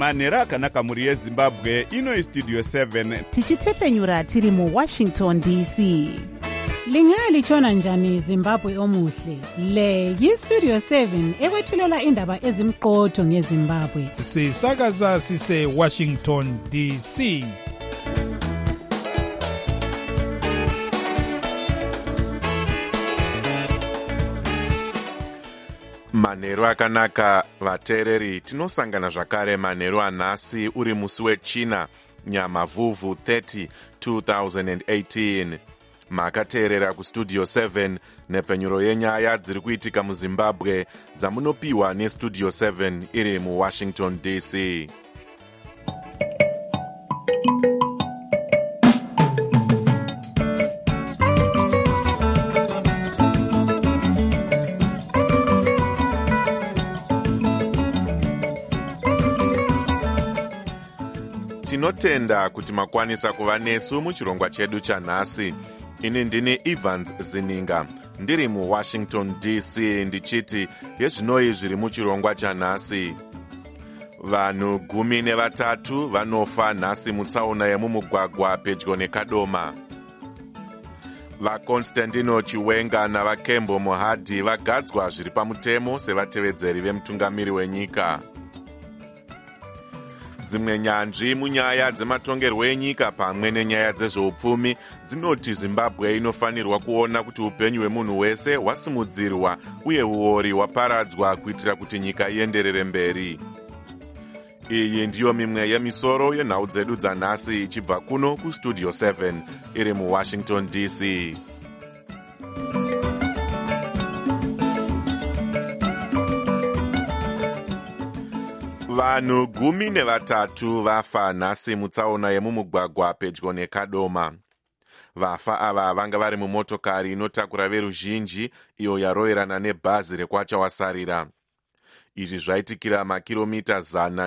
manhero akanaka mhuri yezimbabwe. Ino istudio 7 tichitefenyura tiri muWashington DC. Lingalitshona njani Zimbabwe omuhle? Le yistudio 7 ekwethulela indaba ezimqotho ngeZimbabwe. Sisakaza sise Washington DC. Manhero akanaka vateereri, tinosangana zvakare manhero anhasi uri musi wechina Nyamavhuvhu 30 2018. Makateerera kustudio 7 nepfenyuro yenyaya dziri kuitika muZimbabwe dzamunopiwa nestudio 7 iri muWashington DC. Tinotenda kuti makwanisa kuva nesu muchirongwa chedu chanhasi. Ini ndini Evans Zininga, ndiri muWashington DC ndichiti yezvinoi zviri muchirongwa chanhasi. Vanhu 13 vanofa nhasi mutsaona yemumugwagwa pedyo neKadoma. VaConstantino Chiwenga navaKembo Mohadhi vagadzwa zviri pamutemo sevatevedzeri vemutungamiri wenyika. Dzimwe nyanzvi munyaya dzematongerwo enyika pamwe nenyaya dzezveupfumi dzinoti Zimbabwe inofanirwa kuona kuti upenyu hwemunhu wese hwasimudzirwa uye uori hwaparadzwa kuitira kuti nyika ienderere mberi. Iyi ndiyo mimwe yemisoro yenhau dzedu dzanhasi ichibva kuno kustudio 7 iri muWashington DC. Vanhu 13 vafa nhasi mutsaona yemumugwagwa pedyo neKadoma. Vafa ava vanga vari mumotokari inotakura veruzhinji iyo yaroverana nebhazi rekwachawasarira. Izvi zvaitikira makiromita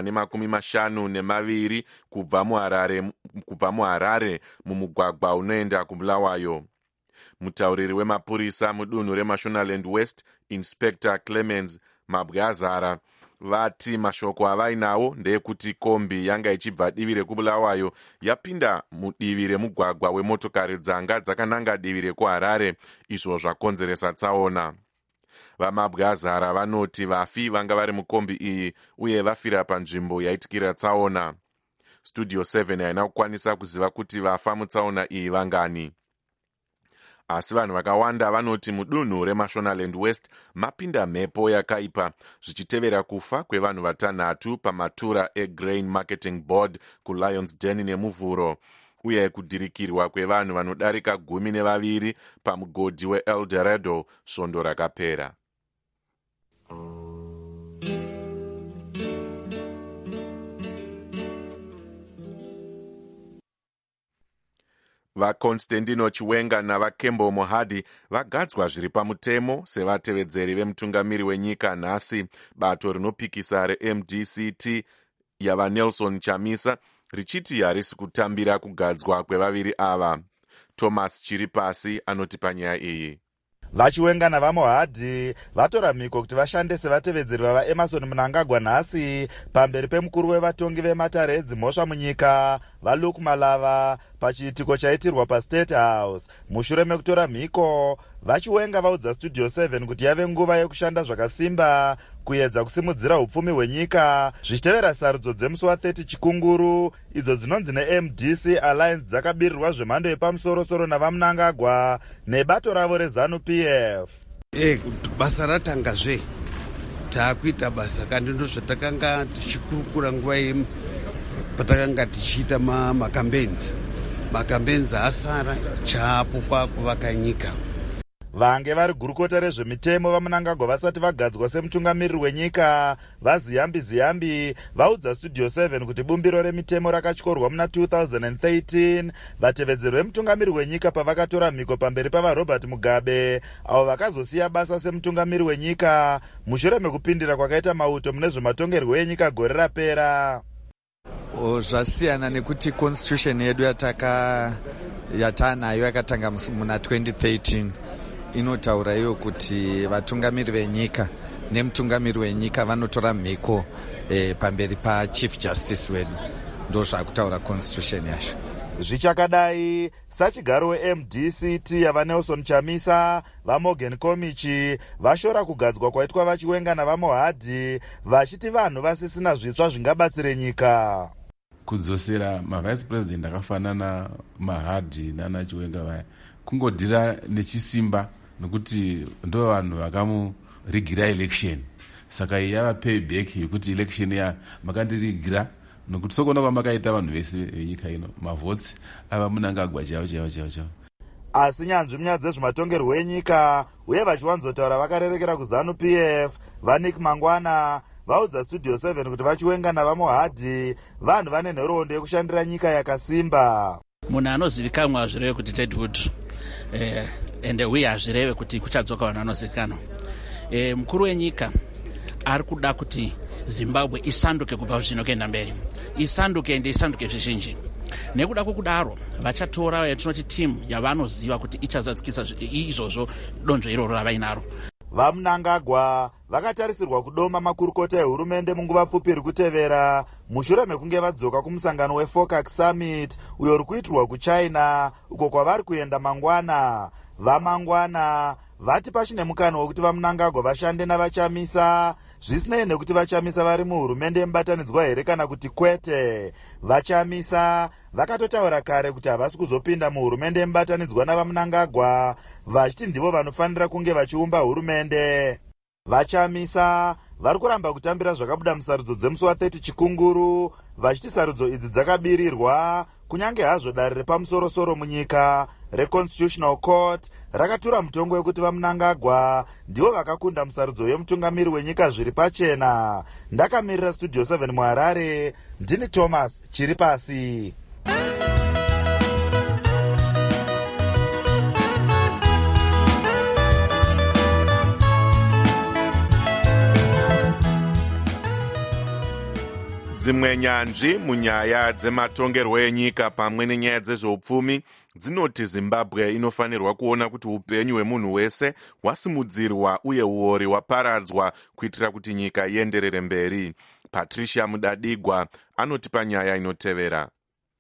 152 kubva muHarare mumugwagwa unoenda kuBulawayo. Mutauriri wemapurisa mudunhu reMashonaland West, Inspector Clemens Mabwazara, vati mashoko avainawo ndeyekuti kombi yanga ichibva divi rekuBulawayo yapinda mudivi remugwagwa wemotokari dzanga dzakananga divi rekuHarare, izvo zvakonzeresa tsaona. VaMabwazara vanoti vafi vanga vari mukombi iyi uye vafira panzvimbo yaitikira tsaona. Studio 7 haina kukwanisa kuziva kuti vafa mutsaona iyi vangani. Asi vanhu vakawanda vanoti mudunhu reMashonaland West mapinda mhepo yakaipa, zvichitevera kufa kwevanhu 6 pamatura eGrain Marketing Board kuLions Den nemuvhuro, uye kudhirikirwa kwevanhu vanodarika 12 pamugodhi weEldorado svondo rakapera. VaConstantino Chiwenga navaKembo Mohadhi vagadzwa zviri pamutemo sevatevedzeri vemutungamiri wenyika nhasi, bato rinopikisa reMDCT yavaNelson Chamisa richiti harisi kutambira kugadzwa kwevaviri ava. Thomas Chiripasi anoti panyaya iyi. VaChiwenga navaMohadhi vatora mhiko kuti vashande sevatevedzeri vavaEmerson Mnangagwa nhasi pamberi pemukuru wevatongi vematare edzimhosva munyika vaLuke Malava pachiitiko chaitirwa paState House. Mushure mekutora mhiko, VaChiwenga vaudza Studio 7 kuti yave nguva yekushanda zvakasimba kuedza kusimudzira upfumi hwenyika zvichitevera sarudzo dzemusi wa30 Chikunguru idzo dzinonzi neMDC Alliance dzakabirirwa zvemhando yepamusoro-soro navaMnangagwa nebato ravo reZANU-PF. Basa ratangazve taakuita basa kandi ndo zvatakanga tichikurukura nguva patakanga tichiita makambenzi asara chaapo kwakuvaka nyika. Vange vari gurukota rezvemitemo vaMnangagwa vasati vagadzwa semutungamiriri wenyika vaZiyambi vaudza Studio 7 kuti bumbiro remitemo rakatyorwa muna 2013 vatevedzeri vemutungamiriri wenyika pavakatora mhiko pamberi pavaRobert Mugabe avo vakazosiya basa semutungamiriri wenyika mushure mekupindira kwakaita mauto mune zvematongerwo enyika gore rapera. Zvasiyana nekuti constitution yedu yatanayo yakatanga muna 2013 inotaura iyo kuti vatungamiri venyika nemutungamiri wenyika vanotora mhiko pamberi pachief justice wedu. Ndo zvakutaura constitution yacho. Zvichakadai, sachigaro weMDCT yavanelson Chamisa, vaMorgan Komichi vashora kugadzwa kwaitwa vachiwenga navaMohadhi, vachiti vanhu vasisina zvitsva zvingabatsire nyika. Kudzosera mavice president akafanana Mahadhi nana Chiwenga vaya kungodira nechisimba, nokuti ndo vanhu vakamurigira election. Saka yava payback yekuti election ya makandirigira, nokuti sokona kwamakaita vanhu vese venyika ino mavhotsi ava Mnangagwa chavo. Asi nyanzvi munyaya dzezvematongerwo enyika uye vachiwanzotaura vakarerekera kuZANU-PF, vaNick Mangwana vaudza Studio 7 kuti vachiwenga navaMohadhi vanhu vane nhoroondo yekushandira nyika yakasimba. Munhu anozivikanwa hazvireve kuti Deadwood ende uye hazvireve kuti kuchadzoka vanhu vanozivikanwa. Mukuru wenyika ari kuda kuti Zimbabwe isanduke kubva zvino kuenda mberi, isanduke ende isanduke zvizhinji. Nekuda kwokudaro vachatora yatinoti timu yavanoziva kuti ichazadzikisa izvozvo donzvo iroro ravainaro. VaMnangagwa vakatarisirwa kudoma makurukota ehurumende munguva pfupi iri kutevera mushure mekunge vadzoka kumusangano weFOCAC Summit uyo uri kuitirwa kuChina, uko kwavari kuenda mangwana. VaMangwana vati pachine mukana wekuti vaMnangagwa vashande navaChamisa, zvisinei nekuti vaChamisa vari muhurumende yemubatanidzwa here kana kuti kwete. VaChamisa vakatotaura kare kuti havasi kuzopinda muhurumende yemubatanidzwa navaMnangagwa, vachiti ndivo vanofanira kunge vachiumba hurumende. VaChamisa vari kuramba kutambira zvakabuda musarudzo dzemusi wa30 Chikunguru, vachiti sarudzo idzi dzakabirirwa kunyange hazvo dare repamusoro-soro munyika reConstitutional Court rakatura mutongo wekuti vaMnangagwa ndivo vakakunda musarudzo yemutungamiri wenyika zviri pachena. Ndakamirira Studio 7 muHarare, ndini Thomas Chiripasi. Dzimwe nyanzvi munyaya dzematongerwo enyika pamwe nenyaya dzezveupfumi dzinoti Zimbabwe inofanirwa kuona kuti upenyu hwemunhu wese hwasimudzirwa uye uori hwaparadzwa kuitira kuti nyika ienderere mberi. Patricia Mudadigwa anoti panyaya inotevera.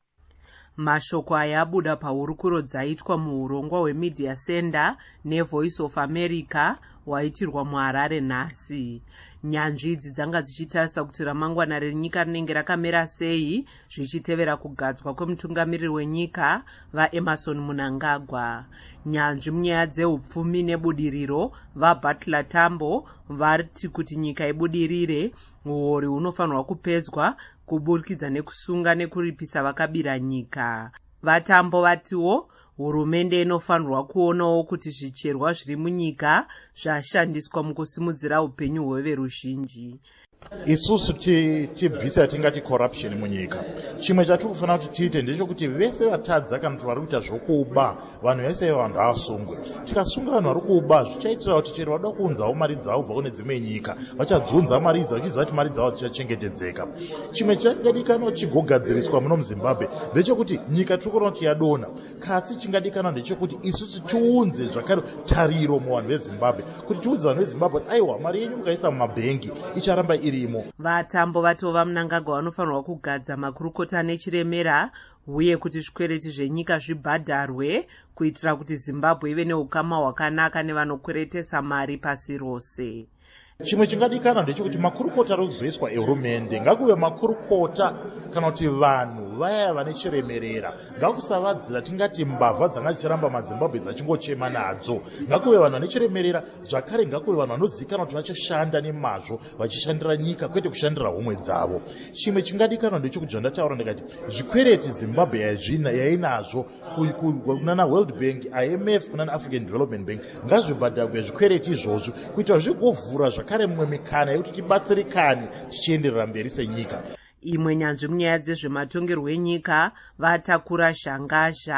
Mashoko aya abuda pahurukuro dzaitwa muurongwa hweMedia Center neVoice of America waitirwa muHarare nhasi. Nyanzvi idzi dzanga dzichitarisa kuti ramangwana renyika rinenge rakamira sei zvichitevera kugadzwa kwemutungamiriri wenyika vaEmmerson Mnangagwa. Nyanzvi munyaya dzeupfumi nebudiriro vaButler Tambo variti kuti nyika ibudirire uori hunofanirwa kupedzwa kuburikidza nekusunga nekuripisa vakabira nyika. VaTambo vatiwo hurumende inofanirwa kuonawo kuti zvicherwa zviri munyika zvashandiswa mukusimudzira upenyu hweveruzhinji. Isusu tibvisa tingati corruption munyika. Chimwe chatiri kufanira kuti tiite ndechekuti vese vatadza kana kuti vari kuita zvokuba vanhu vese vanhu avasungwe. Tikasunga vanhu vari kuba zvichaitira kuti chero vada kuunzawo mari dzavo kubva kune dzimwe nyika vachadzunza mari idzi vachiziva kuti mari dzavo dzichachengetedzeka. Chimwe chingadikanwa chigogadziriswa muno muZimbabwe ndechekuti nyika tiri kuona kuti yadona, kasi chingadikanwa ndechekuti isusu tiunze zvakare tariro muvanhu veZimbabwe, kuti tiudze vanhu veZimbabwe kuti aiwa mari yenyu mukaisa mumabhengi icharamba irimo. VaTambo vatiwo vaMnangagwa vanofanirwa kugadza makurukota nechiremera uye kuti zvikwereti zvenyika zvibhadharwe kuitira kuti Zimbabwe ive neukama hwakanaka nevanokweretesa mari pasi rose. Chimwe chingadikana ndechekuti makurukota ari kuzoiswa ehurumende ngakuve makurukota kana kuti vanhu vaya vane chiremerera, ngakusavadzira tingati mbavha dzanga dzichiramba maZimbabwe dzachingochema nadzo. Ngakuve vanhu vane chiremerera, zvakare ngakuve vanhu vanozivikanwa kuti vachashanda nemazvo vachishandira nyika kwete kushandira homwe dzavo. Chimwe chingadikana ndechekuti zvandataura ndikati zvikwereti Zimbabwe yainazvo kunana World Bank, IMF, kunana African Development Bank ngazvibhadharwe zvikwereti izvozvo kuitira zvigovhura zvakare mumwe mikana yekuti tibatsirikane tichienderera mberi senyika. Imwe nyanzvi munyaya dzezvematongerwo enyika vatakura Shangazha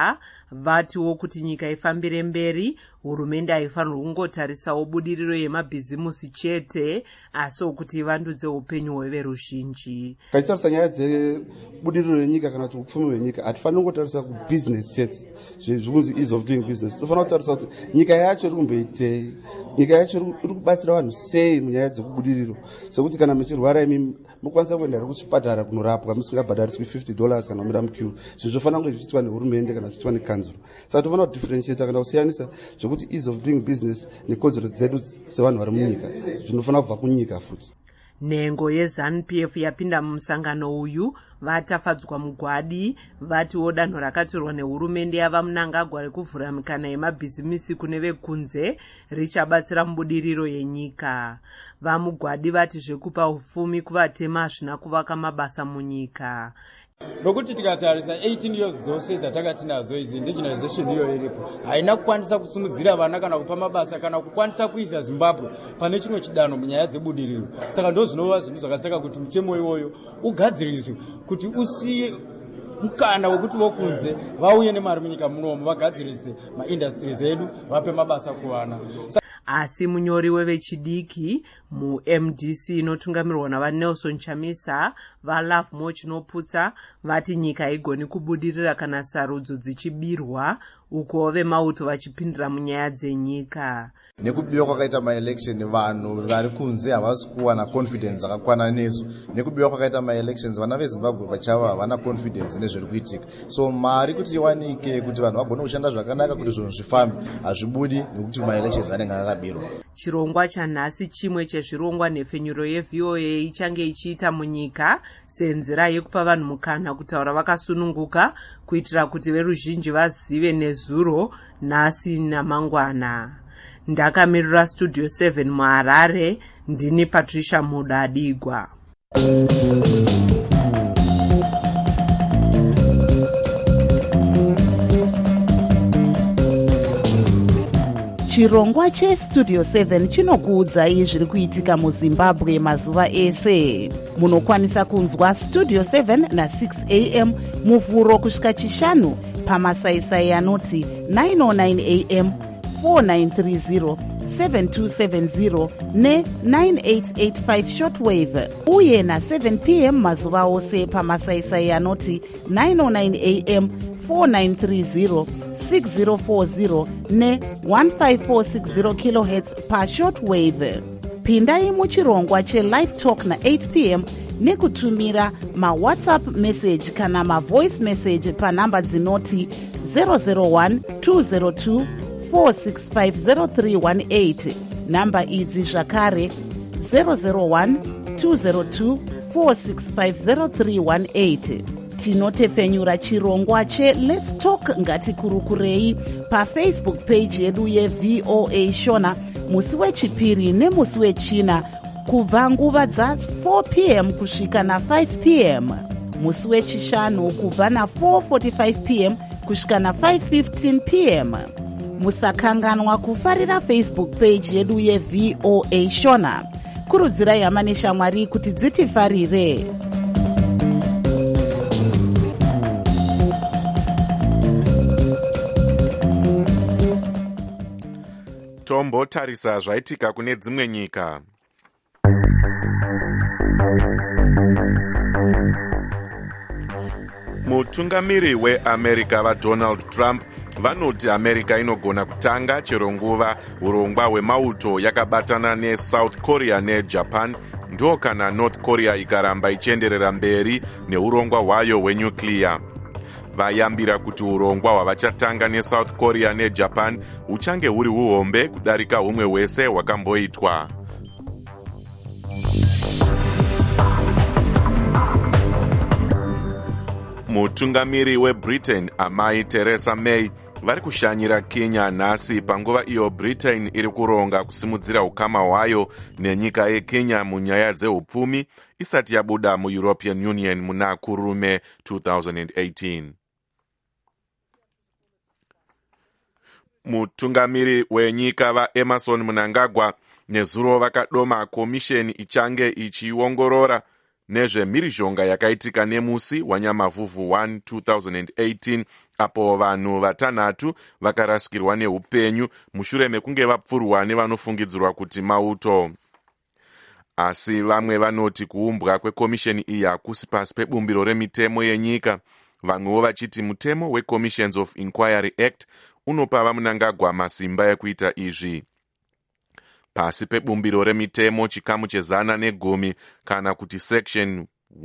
vatiwo kuti nyika ifambire mberi, hurumende haifanirwa kungotarisawo budiriro yemabhizimusi chete, asiwo kuti ivandudze upenyu hweveruzhinji. Kaitarisa nyaya dzebudiriro yenyika kana kuti upfumi hwenyika, hatifaniri kungotarisa kubhizinesi chete, zvikunzi ease of doing business. Tofanira kutarisa kuti nyika yacho iri kumboitei, nyika yacho iri kubatsira vanhu sei munyaya dzekubudiriro, sekuti kana muchirwara imi mukwanisa kuenda kuchipatara kunorapwa musingabhadhariswi $50 kana kumira muqueue. Zvinhu zvofanira kunge zvichiitwa nehurumende kana zvichiitwa nekanzuro. Saka tofanira kudifferentiata kana kusiyanisa zvekuti ease of doing business nekodzero dzedu sevanhu vari munyika zvinofanira kubva kunyika futi. Nhengo yeZANU-PF yapinda mumusangano uyu vatafadzwa mugwadi, vatiwo danho rakatorwa nehurumende yava Mnangagwa rekuvhura mikana yemabhizimisi kune vekunze richabatsira mubudiriro yenyika. Vamugwadi vati zvekupa upfumi kuvatema hazvina kuvaka mabasa munyika. Nokuti tikatarisa 18 years dzose dzatakati nazo idzi indigenization iyo iripo haina kukwanisa kusimudzira vana kana kupa mabasa kana kukwanisa kuisa Zimbabwe pane chimwe chidanho munyaya dzebudiriro. Saka ndo zvinova zvinhu zvakasaka kuti mutemo iwoyo ugadziriswe kuti usiye mukana wekuti vokunze vauye nemari munyika munomu vagadzirise maindustries edu vape mabasa kuvana. Asi munyori wevechidiki muMDC inotungamirwa navaNelson Chamisa vaLove More Chinoputsa vati nyika haigoni kubudirira kana sarudzo dzichibirwa, uko vemauto vachipindira munyaya dzenyika. Nekubiwa kwakaita maelection vanhu vari kunze havasi kuwana confidence akakwana nesu. Nekubiwa kwakaita maelections vana veZimbabwe pachavo havana confidence nezviri kuitika. So mari kuti iwanike kuti vanhu vagone kushanda zvakanaka kuti zvinhu zvifambe hazvibudi nekuti maelections anenge akabirwa. Chirongwa chanhasi chimwe chezvirongwa nhefenyuro yeVOA ichange ichiita munyika senzira yekupa vanhu mukana kutaura vakasununguka kuitira kuti veruzhinji vazive nezuro nhasi namangwana. Ndakamirira Studio 7 muHarare, ndini Patricia Mudadigwa. Chirongwa cheStudio 7 chinokuudzai zviri kuitika muZimbabwe mazuva ese. Munokwanisa kunzwa Studio 7 na6 am muvhuro kusvika chishanu pamasaisai anoti 909 am, 4930, 7270 ne9885 shortwave, uye na7 pm mazuva ose pamasaisai anoti 909 am, 4930, 6040 ne1546 kHz pashortwave. Pindai muchirongwa chelive talk na8 pm nekutumira mawhatsapp message kana mavoice message panhamba dzinoti 001 202 4650318. Namba idzi zvakare 001 202 4650318. Tinotefenyura chirongwa cheLet's Talk ngatikurukurei paFacebook page yedu yeVOA Shona musi wechipiri nemusi wechina kubva nguva dza4 pm kusvika na5 pm, musi wechishanu kubva na4:45 pm kusvika na5:15 pm. Musakanganwa kufarira Facebook page yedu yeVOA Shona. Kurudzirai hama neshamwari kuti dzitifarire. Tombotarisa zvaitika kune dzimwe nyika. Mutungamiri weAmerica vaDonald Trump vanoti America inogona kutanga chero nguva urongwa hwemauto yakabatana neSouth Korea neJapan, ndo kana North Korea ikaramba ichienderera mberi neurongwa hwayo hwenyuclear. Vayambira kuti urongwa hwavachatanga neSouth Korea neJapan uchange huri uhombe kudarika humwe hwese hwakamboitwa. Mutungamiri weBritain amai Theresa May vari kushanyira Kenya nhasi panguva iyo Britain iri kuronga kusimudzira ukama hwayo nenyika yeKenya munyaya dzeupfumi isati yabuda muEuropean Union muna kurume 2018. Mutungamiri wenyika vaEmerson Mnangagwa nezuro vakadoma komisheni ichange ichiongorora nezvemhirizhonga yakaitika nemusi wanyamavhuvhu 1 2018 apo vanhu vatanhatu vakarasikirwa neupenyu mushure mekunge vapfurwa nevanofungidzirwa kuti mauto. Asi vamwe vanoti kuumbwa kwekomisheni iyi hakusi pasi pebumbiro remitemo yenyika, vamwewo vachiti mutemo weCommissions of Inquiry Act unopa vaMnangagwa masimba ekuita izvi. Pasi pebumbiro remitemo chikamu che110 kana kuti section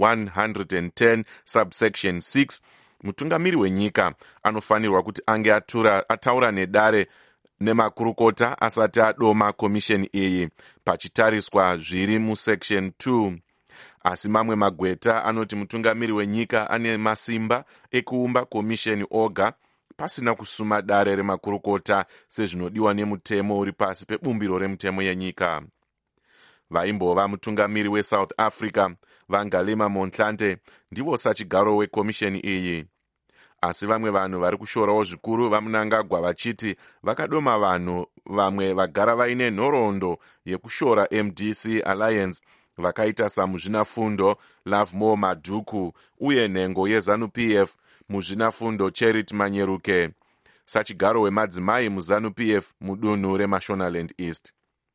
110 subsection 6, mutungamiri wenyika anofanirwa kuti ange ataura nedare nemakurukota asati adoma komisheni iyi, pachitariswa zviri musection 2. Asi mamwe magweta anoti mutungamiri wenyika ane masimba ekuumba komisheni oga pasina kusuma dare remakurukota sezvinodiwa nemutemo uri pasi pebumbiro remitemo yenyika. Vaimbova mutungamiri weSouth Africa Vangalema Motlanthe ndivo sachigaro wekomisheni iyi. Asi vamwe vanhu vari kushorawo zvikuru vaMnangagwa vachiti vakadoma vanhu vamwe vagara vaine nhoroondo yekushora MDC Alliance vakaita samuzvinafundo Lovemore Madhuku uye nhengo yeZANU-PF muzvinafundo Charity Manyeruke, sachigaro wemadzimai muZANU-PF mudunhu reMashonaland East.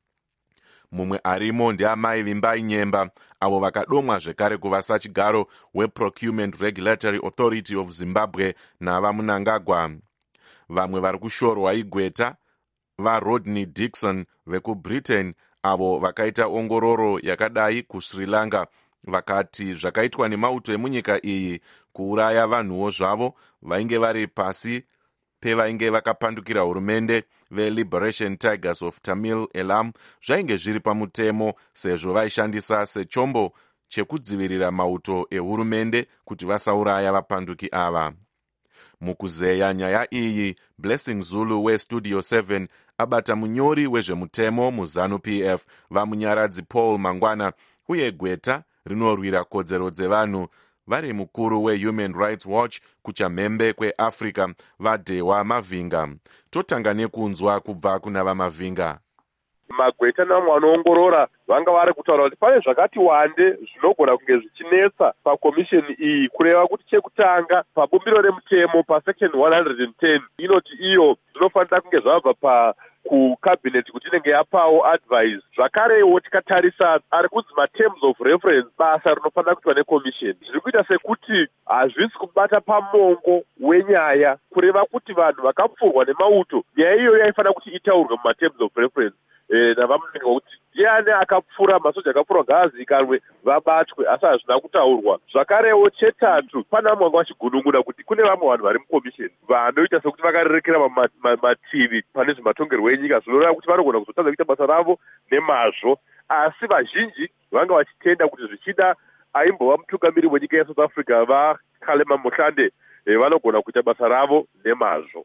Mumwe arimo ndiamai Vimbai Nyemba, avo vakadomwa zvekare kuva sachigaro weProcurement Regulatory Authority of Zimbabwe navaMnangagwa. Vamwe vari kushorwa igweta vaRodney Dixon vekuBritain, avo vakaita ongororo yakadai kuSri Lanka, vakati zvakaitwa nemauto emunyika iyi kuuraya vanhuwo zvavo vainge vari pasi pevainge vakapandukira hurumende veLiberation Tigers of Tamil Elam zvainge zviri pamutemo, sezvo vaishandisa sechombo chekudzivirira mauto ehurumende kuti vasauraya vapanduki ava. Mukuzeya nyaya iyi, Blessing Zulu weStudio 7 abata munyori wezvemutemo muZANU-PF vaMunyaradzi Paul Mangwana uye gweta rinorwira kodzero dzevanhu vari mukuru weHuman Rights Watch kuchamhembe kweAfrica vaDhewa Mavhinga. Totanga nekunzwa kubva kuna vaMavhinga. Magweta namwe anoongorora vanga vari kutaura kuti pane zvakati wande zvinogona kunge zvichinetsa pakomisheni iyi, kureva kuti chekutanga pabumbiro remutemo pasection 110 inoti iyo zvinofanira kunge zvabva kucabinet kuti inenge yapawo advice. Zvakarewo tikatarisa ari kunzi materms of reference, basa rinofanira kuitwa nekomisheni, zviri kuita sekuti hazvisi kubata pamongo wenyaya, kureva kuti vanhu vakapfurwa nemauto nyaya iyo yaifanira kuti itaurwe mumaterms of reference navamunenge kuti ndiani akapfura, masoja akapfura ngaazikanwe vabatwe, asi hazvina kutaurwa. Zvakarewo chetatu, pana vamwe vanga vachigunun'una kuti kune vamwe vanhu vari mukomisheni vanoita sekuti vakarerekera mativi pane zvematongerwo enyika, zvinoreva kuti vanogona kuzotadza kuita basa ravo nemazvo, asi vazhinji vanga vachitenda kuti zvichida aimbova mutungamiri wenyika yeSouth Africa vaKgalema Motlanthe vanogona kuita basa ravo nemazvo.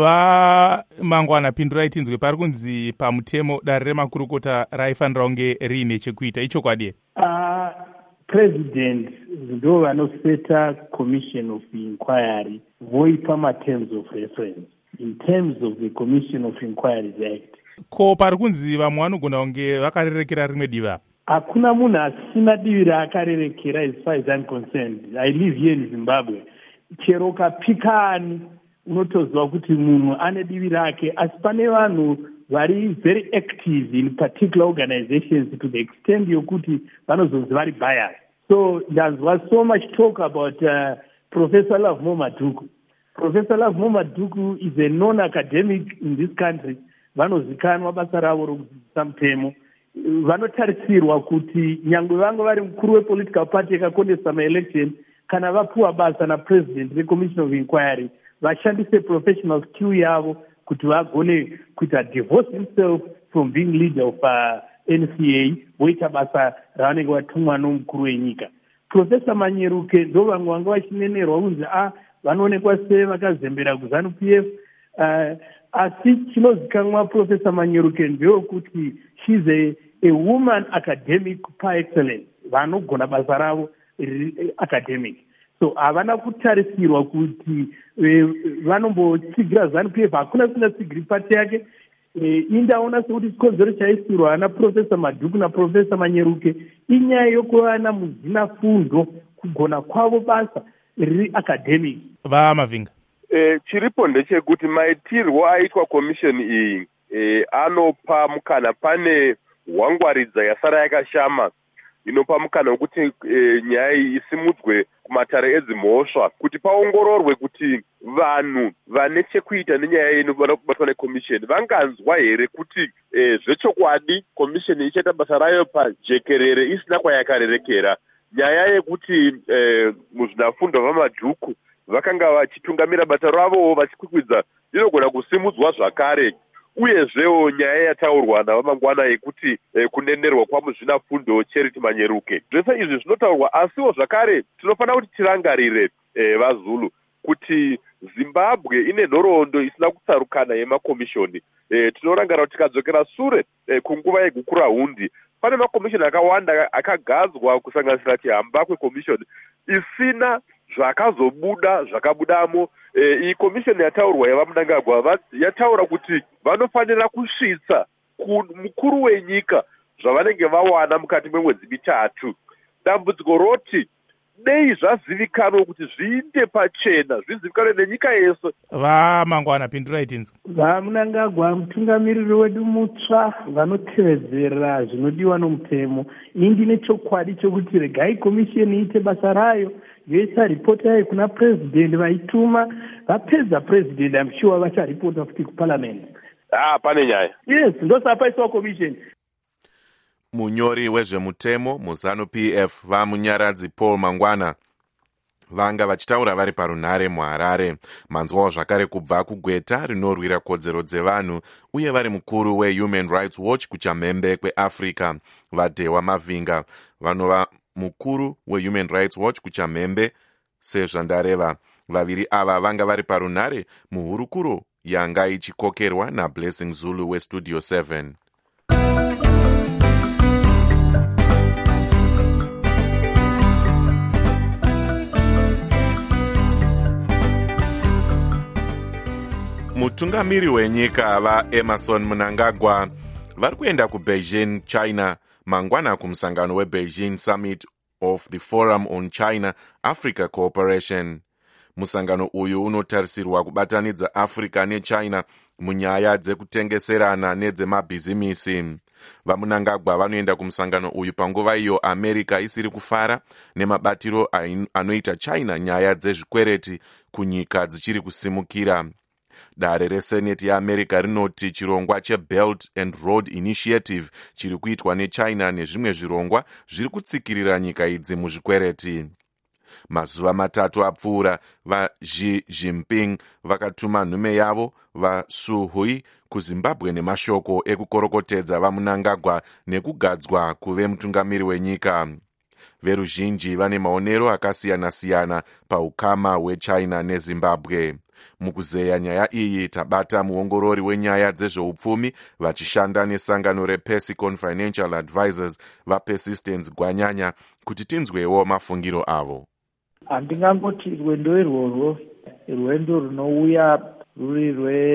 VaMangwana, pindurai tinzwe. Pari kunzi pamutemo dare remakurukota raifanira kunge riine chekuita, ichokwadi? President ndo vanoseta Commission of Inquiry voipa materms of reference in terms of the Commission of Inquiries Act. Ko pari kunzi vamwe vanogona kunge vakarerekera rimwe diva? Hakuna munhu asina divi raakarerekera as far as I'm concerned. I live here in Zimbabwe. Chero kapikani unotoziva kuti munhu ane divi rake, asi pane vanhu vari very active in particular organizations to the extent yokuti vanozonzi vari biased. So ndanzwa so much talk about Professor Lovemore Madhuku. Professor Lovemore Madhuku is a non-academic in this country. Vanozikanwa basa ravo rokudzidzisa mutemo. Vanotarisirwa kuti nyangwe vange vari mukuru wepolitical party yakakondesa maelection, kana vapuwa basa napresident veCommission of Inquiry vashandise professional skill yavo kuti vagone kuita divorce himself from being leader of NCA voita basa ravanenge vatumwa nomukuru wenyika. Professor Manyeruke ndo vamwe vanga vachinenerwa kunzi vanoonekwa sevakazembera kuZANU-PF, asi chinozikanwa Professor Manyeruke ndeyekuti she's a woman academic par excellence, vanogona basa ravo academic. So havana kutarisirwa kuti vanombotsigira ZANU-PF, hakuna singatsigiri pati yake. Indaona sekuti chikonzero chaisirwa ana Professor Madhuku naProfessor Manyeruke inyaya yokuva namuzvinafundo, kugona kwavo basa riri academic. VaMavhinga, chiripo ndechekuti maitirwo aitwa komishoni iyi anopa mukana, pane hwangwaridza yasara yakashama inopa mukana wekuti nyaya iyi isimudzwe kumatare edzimhosva, kuti paongororwe kuti vanhu vane chekuita nenyaya iyi inofanira kubatwa nekomishoni vanganzwa here kuti zvechokwadi komishoni ichaita basa rayo pajekerere isina kwayakarerekera. Nyaya yekuti muzvinafundo vamadhuku vakanga vachitungamira basa ravo vachikwikwidza inogona kusimudzwa zvakare. Uyezvewo nyaya yataurwa navamangwana yekuti kunenderwa kwamuzvinafundo Charity Manyeruke, zvese izvi zvinotaurwa, asiwo zvakare tinofanira kuti tirangarire vaZulu kuti Zimbabwe ine nhoroondo isina kutsarukana yemakomishoni. Tinorangarira kuti tikadzokera sure kunguva yegukura hundi, pane makomishoni akawanda akagadzwa kusanganisira chihamba kwekomishoni isina zvakazobuda zvakabudamo. Iyi komishoni yataurwa yavaMnangagwa yataura kuti vanofanira kusvitsa mukuru wenyika zvavanenge vawana mukati memwedzi mitatu. Dambudziko roti dei zvazivikanwa kuti zviinde pachena, zvizivikanwe nenyika yese. Vamangwana pindurai tinzwa. VaMnangagwa, mutungamiriri wedu mutsva, vanotevedzera zvinodiwa nomutemo. Ini ndine chokwadi chokuti regai komishoni iite basa rayo, yoisa ripoti yayo kuna president, vaituma vapedza president amshuwa vacharipota futi kuparliament. Pane nyaya. Yes, ndosapaiswa komishoni. Munyori wezvemutemo muZanu-PF vaMunyaradzi Paul Mangwana vanga vachitaura vari parunhare muHarare. Manzwawo zvakare kubva kuGweta rinorwira kodzero dzevanhu uye vari mukuru weHuman Rights Watch kuchamhembe kweAfrica vaDhewa Mavinga vanova mukuru weHuman Rights Watch kuchamhembe sezvandareva. Vaviri ava vanga vari parunhare muhurukuro yanga ichikokerwa naBlessing Zulu weStudio 7. Mutungamiri wenyika vaEmerson Mnangagwa vari kuenda kuBeijing, China mangwana kumusangano weBeijing Summit of the Forum on China Africa Cooperation. Musangano uyu unotarisirwa kubatanidza Africa neChina munyaya dzekutengeserana nedzemabhizimisi. VaMnangagwa vanoenda kumusangano uyu panguva iyo America isiri kufara nemabatiro anoita China nyaya dzezvikwereti kunyika dzichiri kusimukira. Dare reseneti yaAmerica rinoti chirongwa cheBelt and Road Initiative chiri kuitwa neChina nezvimwe zvirongwa zviri kutsikirira nyika idzi muzvikwereti. Mazuva matatu apfuura, vaXi Jinping vakatuma nhume yavo vaSu Hui kuZimbabwe nemashoko ekukorokotedza vaMnangagwa nekugadzwa kuve mutungamiri wenyika. Veruzhinji vane maonero akasiyana-siyana paukama hweChina neZimbabwe. Mukuzeya nyaya iyi tabata muongorori wenyaya dzezveupfumi vachishanda nesangano rePersicon Financial Advisors vaPersistence Gwanyanya kuti tinzwewo mafungiro avo. Handingangoti rwendo irworwo rwendo runouya ruri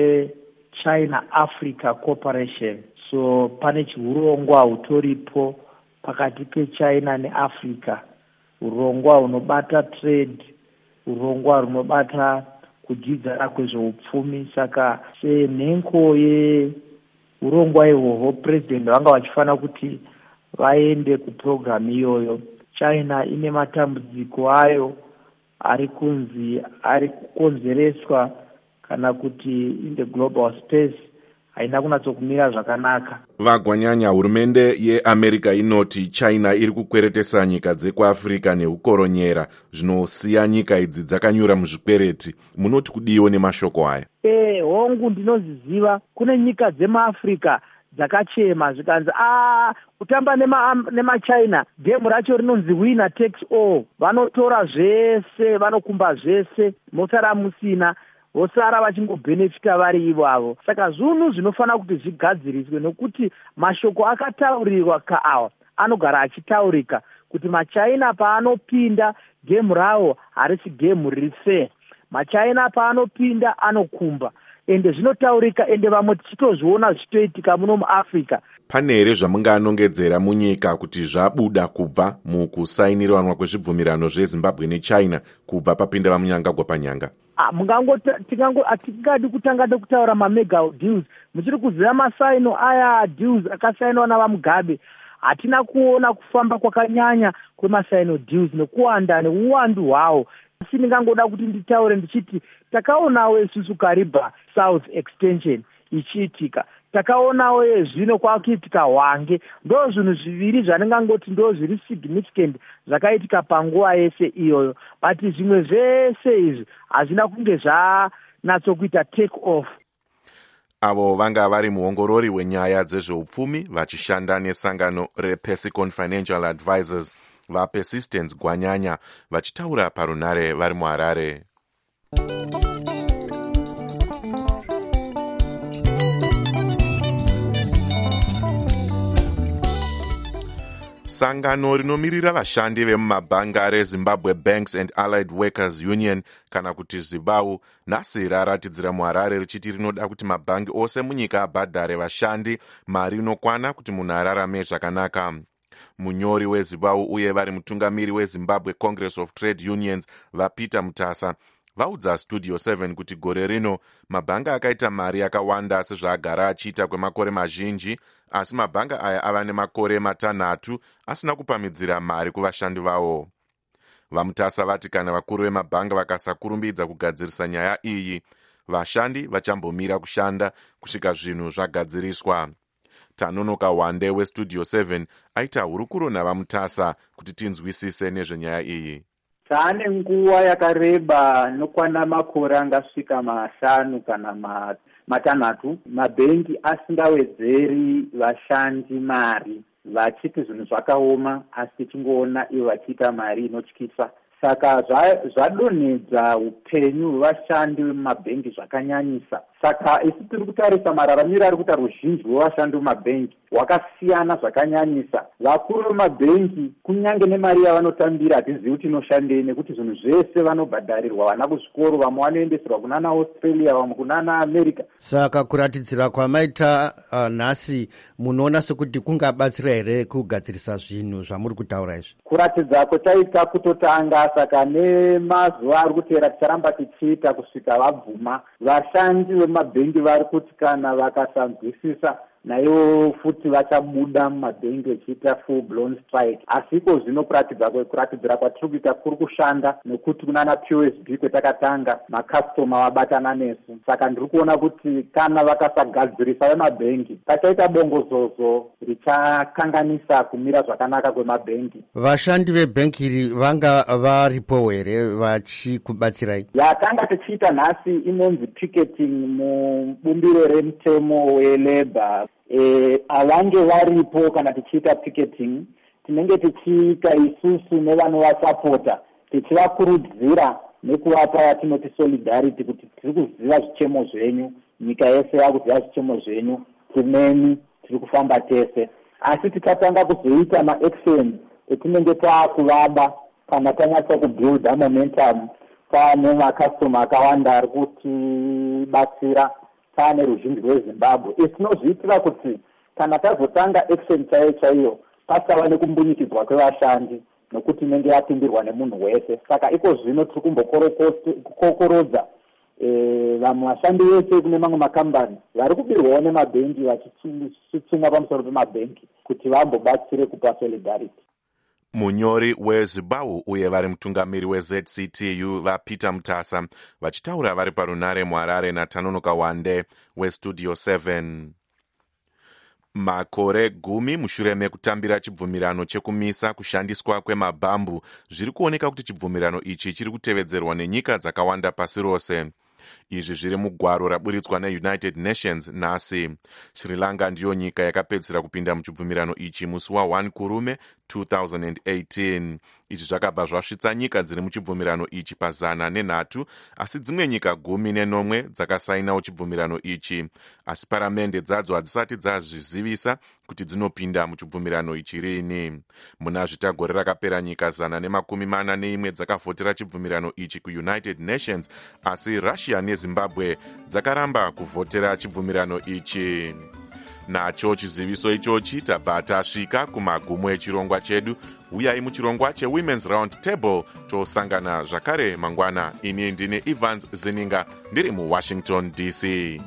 rweChina Africa Cooperation. So pane chiurongwa hutoripo pakati peChina neAfrica, urongwa hunobata trade, urongwa hunobata kudzidzana kwezveupfumi. Saka senhengo yeurongwa ihwohwo president vanga vachifanira kuti vaende kupurogiramu iyoyo. China ine matambudziko ayo ari kunzi ari kukonzereswa kana kuti in the global space haina kunatsokumira zvakanaka. Vagwanyanya, hurumende yeAmerica inoti China iri kukweretesa nyika dzekuAfrica neukoronyera zvinosiya nyika idzi dzakanyura muzvikwereti. Munoti kudiwo nemashoko aya? Hongu ndinoziziva kune nyika dzemaAfrica dzakachema zvikanzi kutamba nemaChina gemu racho rinonzi winner takes all. Vanotora zvese, vanokumba zvese, mosara musina, vosara vachingobhenefita vari ivavo. Saka zvinhu zvinofanira kuti zvigadziriswe nekuti mashoko akataurirwa kaawa anogara achitaurika kuti maChina paanopinda gemu rawo harisi gemu riri fair. maChina paanopinda anokumba. ende zvinotaurika ende vamwe tichitozviona zvichitoitika muno muafrica. Pane here zvamunganongedzera munyika kuti zvabuda kubva mukusainiranwa kwezvibvumirano zvezimbabwe nechina kubva papinda vamunyangagwa panyanga? hatingadi kutanga nekutaura mamega deals. Muchiri kuziva masaino aya deals akasainwa navamugabe. Hatina kuona kufamba kwakanyanya kwemasaino deals nekuwanda neuwandu hwawo. Asi ndingangoda kuti nditaure ndichiti takaonawo isusu Kariba South Extension ichiitika, takaonawo zvino kwakuitika Hwange. Ndo zvinhu zviviri zvandingangoti ndo zviri significant zvakaitika panguva yese iyoyo, but zvimwe zvese izvi hazvina kunge zvanatsokuita take off. Avo vanga vari muongorori wenyaya dzezveupfumi vachishanda nesangano rePersicon Financial Advisors vaPersistence Gwanyanya vachitaura parunare vari muHarare. Sangano rinomirira vashandi vemumabhanga reZimbabwe Banks and Allied Workers Union kana kuti ZIBAU nhasi raratidzira muHarare richiti rinoda kuti mabhangi ose munyika abhadhare vashandi mari inokwana kuti munhu ararame zvakanaka. Munyori weZIBAU uye vari mutungamiri weZimbabwe Congress of Trade Unions vaPeter Mutasa vaudza Studio 7 kuti gore rino mabhanga akaita mari yakawanda sezvaagara achiita kwemakore mazhinji, asi mabhanga aya ava nemakore matanhatu asina kupamidzira mari kuvashandi vavo. VaMutasa vati kana vakuru vemabhanga vakasakurumbidza kugadzirisa nyaya iyi, vashandi vachambomira kushanda kusvika zvinhu zvagadziriswa. Tanonoka Wande weStudio 7 aita hurukuro navaMutasa kuti tinzwisise nezvenyaya iyi. Taane nguva yakareba nokwana makore angasvika 5 kana matanhatu mabhengi asingawedzeri vashandi mari, vachiti zvinhu zvakaoma, asi tichingoona ivo vachiita mari inotyisa. Saka zvadonhedza upenyu hwevashandi vemumabhengi zvakanyanyisa. Saka isi tiri kutarisa mararamiro ari kuita ruzhinji rwevashandi vemumabhengi hwakasiyana zvakanyanyisa. Vakuru vemabhengi kunyange nemari yavanotambira hatizivi kuti inoshandei, nekuti zvinhu zvese vanobhadharirwa, vana kuzvikoro, vamwe vanoendeserwa kunana Australia, vamwe kunana America. Saka kuratidzira kwamaita nhasi munoona sekuti kungabatsira here kugadzirisa zvinhu zvamuri kutaura izvi? Kuratidza kwetaita kutotanga, saka nemazuva ari kuteera ticharamba tichiita kusvika vabvuma. Vashandi vemabhengi vari kuti kana vakasanzwisisa naivo futi vachabuda mumabhengi vechiita full blown strike. Asiko zvino kuratidzira kwatiri kuita kuri kushanda, nekuti kunana POSB kwetakatanga makastoma vabatana nesu. Saka ndiri kuona kuti kana vakasagadzirisa vemabhengi pachaita bongozozo richakanganisa kumira zvakanaka kwemabhengi. Vashandi vebhengi iri vanga varipo here vachikubatsirai? Yatanga tichiita nhasi inonzi picketing mubumbiro remutemo welabor. Avange varipo kana tichiita picketing, tinenge tichiita isusu nevanovasapota, tichivakurudzira nekuvapa yatinoti solidarity kuti tiri kuziva zvichemo zvenyu, nyika yese yakuziva zvichemo zvenyu, timeni tiri kufamba tese. Asi tikatanga kuzoita maaction etinenge taakuvaba kana tanyatsa kubuilda momentum, taane makastoma akawanda ari kutibatsira, taane ruzhinji rweZimbabwe. Tinozviitira kuti kana tazotanga action chaiyo pasava nekumbunyikidzwa kwevashandi, nokuti inenge yapindirwa nemunhu wese. Saka iko zvino tiri kumbokokorodza vamwe vashandi vese kune mamwe makambani vari kubirwawo nemabhengi vachitsunga pamusoro pemabhengi kuti vambobatsire kupa solidarity. Munyori weZIBAU uye vari mutungamiri weZCTU vaPeter Mutasa vachitaura vari parunare muHarare naTanonoka Wande weStudio 7. Makore 10 mushure mekutambira chibvumirano chekumisa kushandiswa kwemabhambu, zviri kuoneka kuti chibvumirano ichi chiri kutevedzerwa nenyika dzakawanda pasi rose. Izvi zviri mugwaro raburitswa neUnited Nations nhasi. Sri Lanka ndiyo nyika yakapedzisira kupinda muchibvumirano ichi musi wa1 Kurume 2018. Izvi zvakabva zvasvitsa nyika dziri muchibvumirano ichi pa103, asi dzimwe nyika 19 dzakasainawo chibvumirano ichi, asi paramende dzadzo hadzisati dzazvizivisa kuti dzinopinda muchibvumirano ichi rini. Muna zvitagore rakapera nyika 141 dzakavhotera chibvumirano ichi kuUnited Nations, asi Russia neZimbabwe dzezimbabwe dzakaramba kuvhotera chibvumirano ichi. Nacho chiziviso ichochi tabva tasvika kumagumo echirongwa chedu. Uyai muchirongwa cheWomen's Round Table tosangana zvakare mangwana. Ini ndine Evans Zininga ndiri muWashington DC.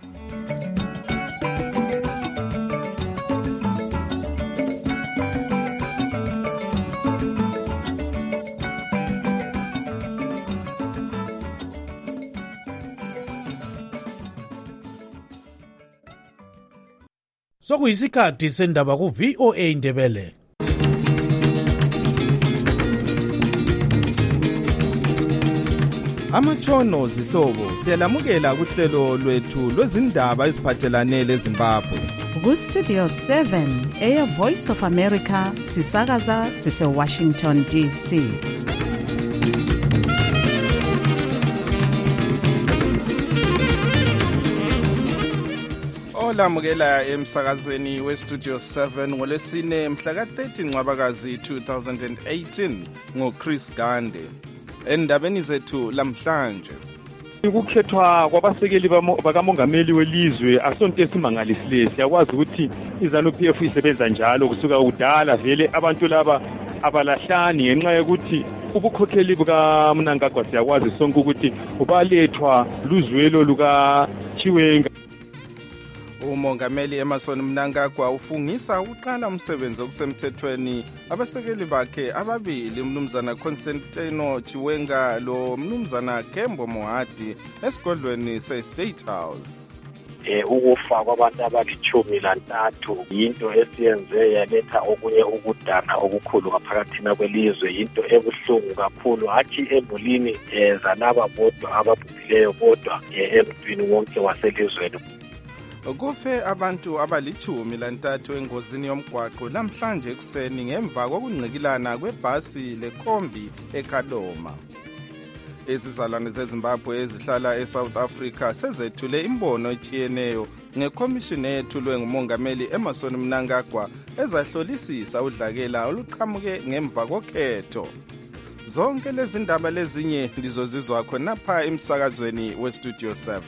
Sokuyisikhathi sendaba ku VOA Ndebele. Amatshono zihlobo siyalamukela kuhlelo lwethu lwezindaba eziphathelane leZimbabwe. Ku Studio 7 eya Voice of America sisakaza sise Washington DC. Olamukela emsakazweni weStudio 7 ngolesine mhla ka-30 Ncwabakazi 2018 ngoChris Gande. Endabeni zethu lamhlanje, ukukhethwa kwabasekeli bakamongameli welizwe asonto esimangalisilesi. Siyakwazi ukuthi iZANU-PF isebenza njalo kusuka kudala. Vele abantu laba abalahlani ngenxa yokuthi ubukhokheli bukaMnangagwa siyakwazi sonke ukuthi ubalethwa luzwelo lukaChiwenga. Umongameli Emmerson Mnangagwa ufungisa uqala umsebenzi okusemthethweni abasekeli bakhe ababili, umnumzana Constantino Chiwenga lo mnumzana Kembo Mohadi esigodlweni se-State House. Ukufa kwabantu abali-13 yinto esiyenze yaletha okunye ukudana okukhulu ngaphakathina kwelizwe, yinto ebuhlungu kakhulu, hathi emulini zalaba bodwa ababhubhileyo kodwa emntwini wonke waselizweni. Kufe abantu abali-13 engozini yomgwaqo namhlanje ekuseni ngemva kokungqikilana kwebhasi lekhombi eKadoma. Izizalwane zeZimbabwe ezihlala eSouth Africa sezethule imbono etshiyeneyo ngekhomishini eyethulwe ngumongameli Emmerson Mnangagwa ezahlolisisa udlakela oluqhamuke ngemva kokhetho. Zonke lezi ndaba lezinye ndizozizwa khonapha emsakazweni weStudio 7.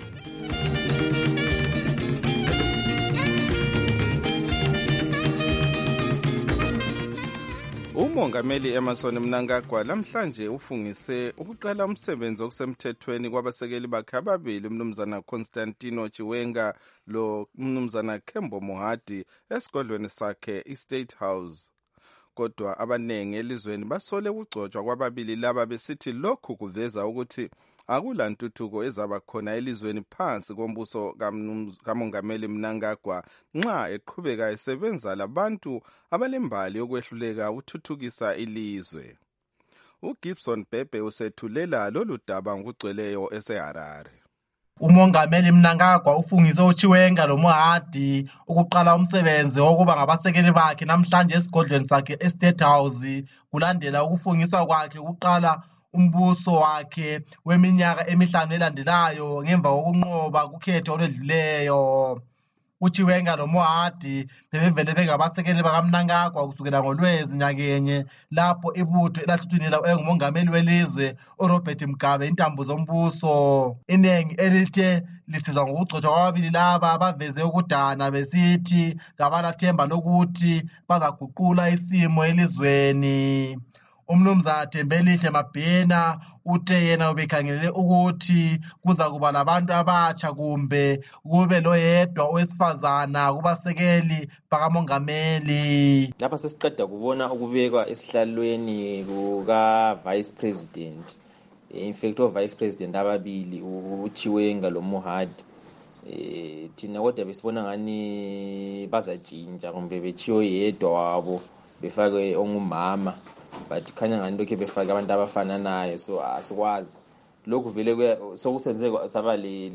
Umongameli Emmerson Mnangagwa namhlanje ufungise ukuqala umsebenzi okusemthethweni kwabasekeli bakhe ababili, umnumzana Constantino Chiwenga lo mnumzana Kembo Mohadi esigodlweni sakhe iState House. Kodwa abanengi elizweni basole ukugcotshwa kwababili laba besithi lokhu kuveza ukuthi akulantuthuko ezaba khona elizweni phansi kombuso kamongameli Mnangagwa nxa eqhubeka esebenza labantu abalembali yokwehluleka ukuthuthukisa ilizwe. uGibson Bhebhe usethulela lolu daba ngokugcweleyo eseHarare. Umongameli Mnangagwa ufungise uChiwenga lo Mohadi ukuqala umsebenzi wokuba ngabasekeli bakhe namhlanje esigodlweni sakhe eState House kulandela ukufungiswa kwakhe ukuqala umbuso wakhe weminyaka emihlanu elandelayo ngemva kokunqoba kukhetho olwedluleyo. uChiwenga lo Mohadi bebevele bengabasekeli bakaMnangagwa kusukela ngoLwezi nyakenye lapho ibutho elahluthunyelwa engumongameli welizwe uRobert Mugabe intambo zombuso. Inengi elithe lisizwa ngokugcotshwa kwababili laba baveze ukudana besithi kabalathemba lokuthi bazaguqula isimo elizweni. Umnumzana Thembelihle Mabhena uthe yena ubekhangelele ukuthi kuza kuba labantu abatsha kumbe kube loyedwa owesifazana kubasekeli bakamongameli. Lapha sesiqeda kubona ukubekwa esihlalweni kuka Vice President. In fact Vice President ababili uChiwenga lo Mohadi. Thina kodwa besibona ngani bazatshintsha kumbe bechiyo yedwa wabo befake ongumama. But khanya ngani lokho befaka abantu abafananayo, so asikwazi lokhu vele sokusenzeka saba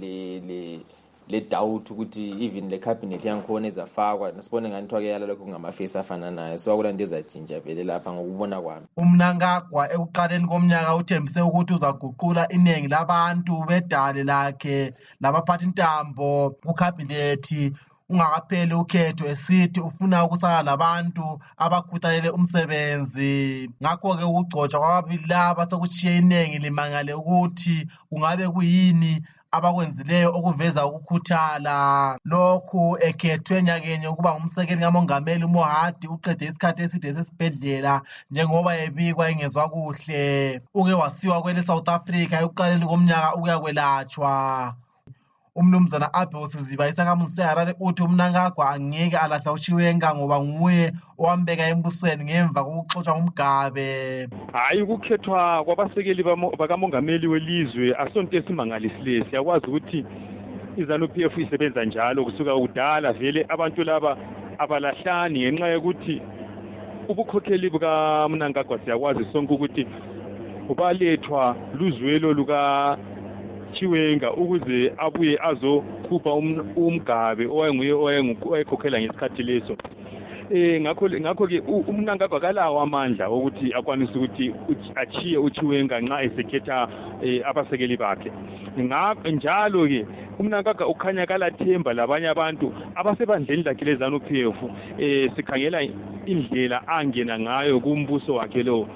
le doubt ukuthi even le cabinet yankhona ezafakwa nasibone ngani thwake yala lokho ngamaface afananayo, so akulanda ezatshintsha vele lapha ngokubona kwami. uMnangagwa ekuqaleni komnyaka uthembise ukuthi uzaguqula iningi labantu bedale lakhe labaphathi intambo kucabinet ungakapheli ukhetho esithi ufuna ukusala labantu abakhuthalele umsebenzi. Ngakho-ke ukugcotshwa kwababili laba sekutshiye iningi limangale ukuthi kungabe kuyini abakwenzileyo okuveza ukukhuthala. Lokhu ekhethwe nyakenye ukuba ngumsekeli kamongameli uMohadi uqede isikhathi eside esesibhedlela njengoba ebikwa engezwa kuhle. Uke wasiwa kwele South Africa ekuqaleni komnyaka ukuyakwelatshwa. Umnumzana Abel Siziba isakhamuzi seHarare uthi uMnangagwa angeke alahla uChiwenga ngoba nguye owambeka embusweni ngemva kokuxotshwa nguMgabe. Hayi, ukukhethwa kwabasekeli bakamongameli welizwe asonto esimangalisileyo. Siyakwazi ukuthi iZANU-PF isebenza njalo kusuka kudala vele abantu laba abalahlani ngenxa yokuthi ubukhokheli bukaMnangagwa siyakwazi sonke ukuthi ubalethwa luzwelo luka Chiwenga ukuze abuye azokhupha uMgabe owayekhokhela ngesikhathi leso. Ngakho ke uMnangagwa kalawo amandla ukuthi akwanise ukuthi achiye uChiwenga nxa esekhetha abasekeli bakhe. Njalo ke uMnangagwa ukhanya kalathemba labanye abantu abasebandleni lakhe leZANU-PF sikhangela indlela angena ngayo kumbuso wakhe lo.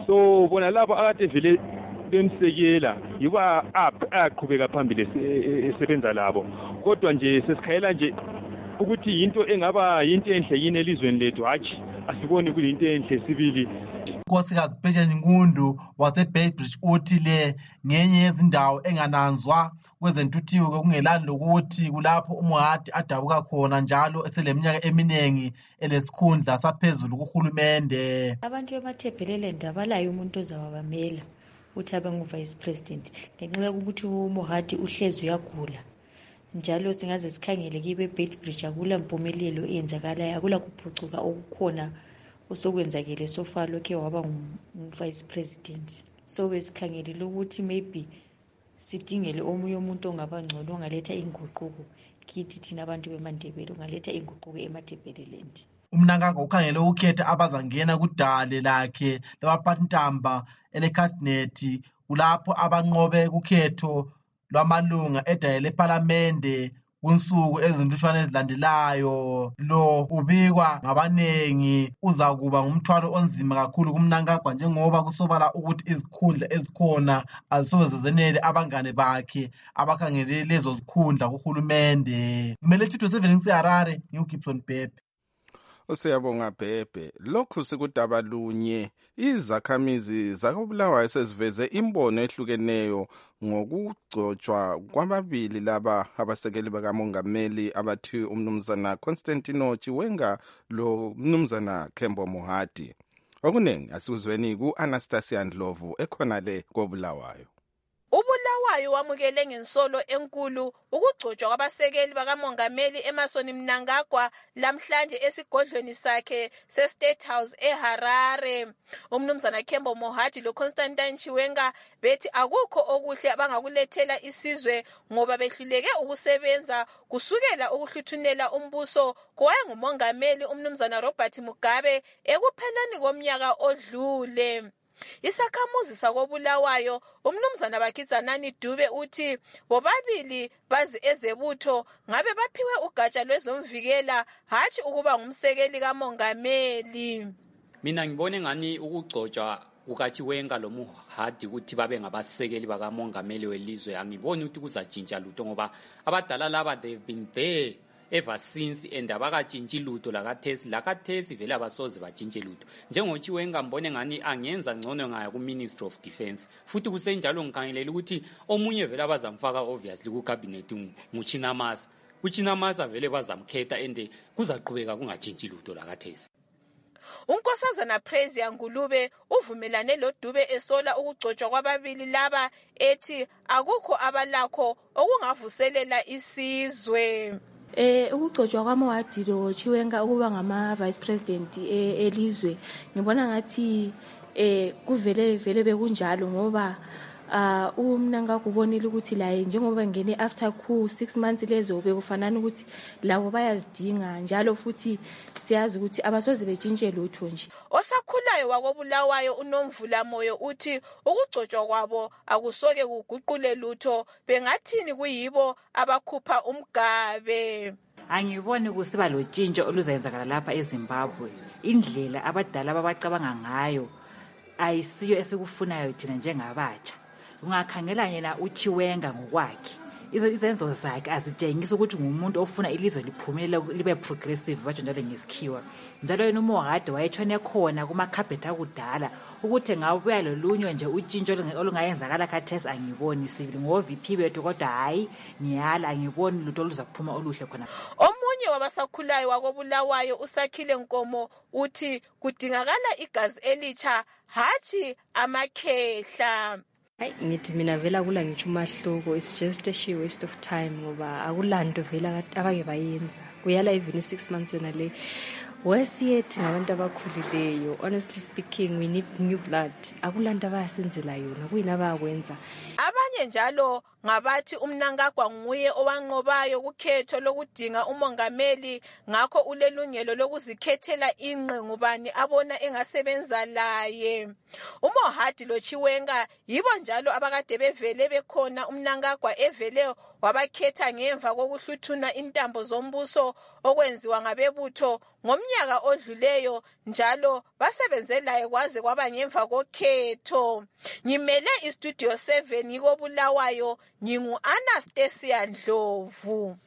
So bona labo akade vele bemsekela yiba aqhubeka phambili esebenza labo, kodwa nje sesikhayela nje ukuthi into engaba into enhle yini elizweni lethu. Hatshi, asiboni kuyinto enhle sibili. Nkosikazi Patience Nkundu waseBeitbridge uthi le ngenye yezindawo engananzwa kwezentuthuko kungelani lokuthi kulapho uMohadi adabuka khona njalo eseleminyaka eminingi elesikhundla saphezulu kuhulumende. Abantu bemaThebeleland abalayo umuntu ozawabamela uthi abe ngu-vice president ngenxa yokuthi uMohadi uhlezi uyagula. Njalo singaze sikhangele kibe Beitbridge akula mpumelelo eyenzakalayo, akula kuphucuka okukhona osokwenzakele sofa lokhe waba ngu-vice president. So besikhangelele ukuthi maybe sidingele omunye umuntu ongaba ngcono ongaletha inguquko kithi thina abantu bemaNdebele, ongaletha inguquko emaThebeleland. uMnangagwa ukhangele ukukhetha abazangena kudale lakhe labaphathintamba elekhabinethi kulapho abanqobe kukhetho lwamalunga edale lephalamende kunsuku ezintutshwane ezilandelayo. Lo ubikwa ngabanengi uzakuba ngumthwalo onzima kakhulu kuMnangagwa njengoba kusobala ukuthi izikhundla ezikhona azisoze zenele abangane bakhe abakhangele lezo zikhundla kuhulumende. Kumele Thito 7 seHarare, ngiuGibson Bhebhe. Usiyabonga Bhebhe. Lokhu sikudaba lunye, izakhamizi zakoBulawayo seziveze imbono ehlukeneyo ngokugcotshwa kwababili laba abasekeli bakamongameli abathi umnumzana Constantino Chiwenga lo mnumzana Kembo Mohathi. Okunengi asikuzweni ku-Anastasia Ndlovu ekhona le koBulawayo. uBulawayo wamukele ngensolo enkulu ukugcotshwa kwabasekeli bakamongameli Emmerson Mnangagwa lamhlanje esigodlweni sakhe se-State House eHarare. Umnumzana Kembo Mohathi loConstantine Chiwenga bethi akukho okuhle abangakulethela isizwe ngoba behluleke ukusebenza kusukela ukuhluthunela umbuso kowayengumongameli umnumzana Robert Mugabe ekupheleni komnyaka odlule. Isakhamuzi sakoBulawayo umnumzana Bakizanani Dube uthi bobabili bazi ezebutho ngabe baphiwe ugatsha lwezomvikela hatshi ukuba ngumsekeli kamongameli. Mina ngibone ngani ukugcotshwa kukaChiwenga lo Mohathi ukuthi babe ngabasekeli bakamongameli welizwe angiboni ukuthi kuzatshintsha lutho ngoba abadala laba they've been there ever since and abakatshintshi lutho lakathesi vele abasoze batshintshe lutho. NjengoChiwenga mbone ngani angenza ngcono ngaya ku-Ministry of Defence, futhi kusenjalo ngikhangelela ukuthi omunye vele abazamfaka obviously ku-cabinet nguChinamasa. uChinamasa vele bazamkhetha and kuzaqhubeka kungatshintshi lutho lakathesi. uNkosazana Praise Ngulube uvumelane loDube esola ukugcotshwa kwababili laba ethi akukho abalakho okungavuselela isizwe. Ukugcotshwa kwaMohadi lo Chiwenga ukuba ngama vice president elizwe ngibona ngathi kuvele bekunjalo ngoba umnanga kubonile ukuthi la njengoba ngene after 6 months lezo bekufanana ukuthi labo bayazidinga njalo futhi siyazi ukuthi abasoze betshintshe lutho nje. Osakhulayo wakobulawayo uNomvula Moyo uthi ukugcotshwa kwabo akusoke kuguqule lutho, bengathini kuyibo abakhupha umgabe. Angiboni kusiba lotshintsho oluzayenzakala lapha eZimbabwe. Indlela abadala abacabanga ngayo ayisiyo esikufunayo thina njengabatsha. Ungakhangela yena uChiwenga ngokwakhe, izenzo zakhe azitshengisa ukuthi ngumuntu ofuna ilizwe liphumelele libe progressive batsho njalo ngesikhiwa. Njalo yena uMohadi wayetshone khona kumakhabhinethi akudala ukuthi ngabuya lolunye nje utshintsho olungayenzakala khathesi angiboni sibili ngo-VP bethu, kodwa hayi ngiyala angiboni lutho oluzaphuma oluhle khona. Omunye wabasakhulayo wakobulawayo uSakhile Nkomo uthi kudingakala igazi elitsha hathi amakhehla. Hayi ngithi mina vela kula ngisho umahluko, it's just a sheer waste of time ngoba akulanto vela abake bayenza kuyala even 6 months yona le wesiyethi ngabantu abakhulileyo. Honestly speaking, we need new blood. Akulanto abayasenzela yona kuyini abayakwenza. Abanye njalo ngabathi uMnangagwa nguye owanqobayo kukhetho lokudinga umongameli, ngakho ulelungelo lokuzikhethela ingqe ngubani abona engasebenza laye. uMohadi loChiwenga yibo njalo abakade bevele bekhona. uMnangagwa evele wabakhetha ngemva kokuhluthuna intambo zombuso okwenziwa ngabebutho ngomnyaka odluleyo, njalo basebenze laye kwaze kwaba ngemva kokhetho. Ngimele iStudio 7 ngikobulawayo, ngingu-Anastasia Ndlovu.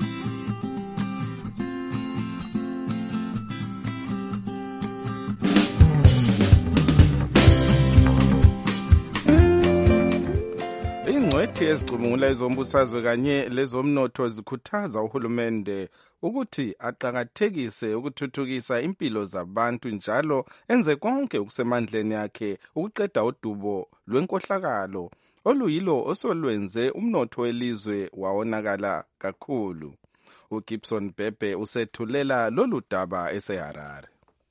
Ingcwethi ezicubungula ezombusazwe kanye lezomnotho zikhuthaza uhulumende ukuthi aqakathekise ukuthuthukisa impilo zabantu njalo enze konke okusemandleni yakhe ukuqeda udubo lwenkohlakalo oluyilo osolwenze umnotho welizwe wawonakala kakhulu. uGibson Bhebhe usethulela lolu daba eseHarare.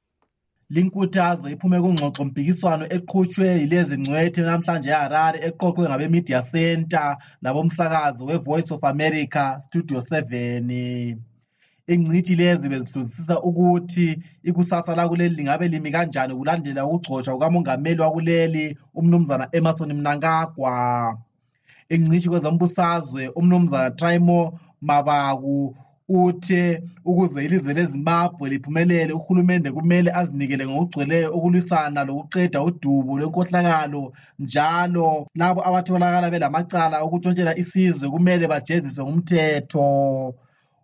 Linkuthazo iphume kungxoxo mpikiswano eqhutshwe yilezi ngcwethe namhlanje eHarare eqoqwe ngabe Media Center labomsakazo weVoice of America Studio 7. Ingcithi lezi bezihluzisisa ukuthi ikusasa lakuleli lingabe limi kanjani kulandela ukugxoshwa kukamongameli wakuleli umnumzana Emmerson Mnangagwa. Ingcithi kwezombusazwe umnumzana Traimo Mabaku uthe ukuze ilizwe leZimbabwe liphumelele uhulumende kumele azinikele ngokugcweleyo ukulwisana lokuqeda udubo lwenkohlakalo, njalo labo abatholakala belamacala okutshontshela isizwe kumele bajeziswe ngumthetho.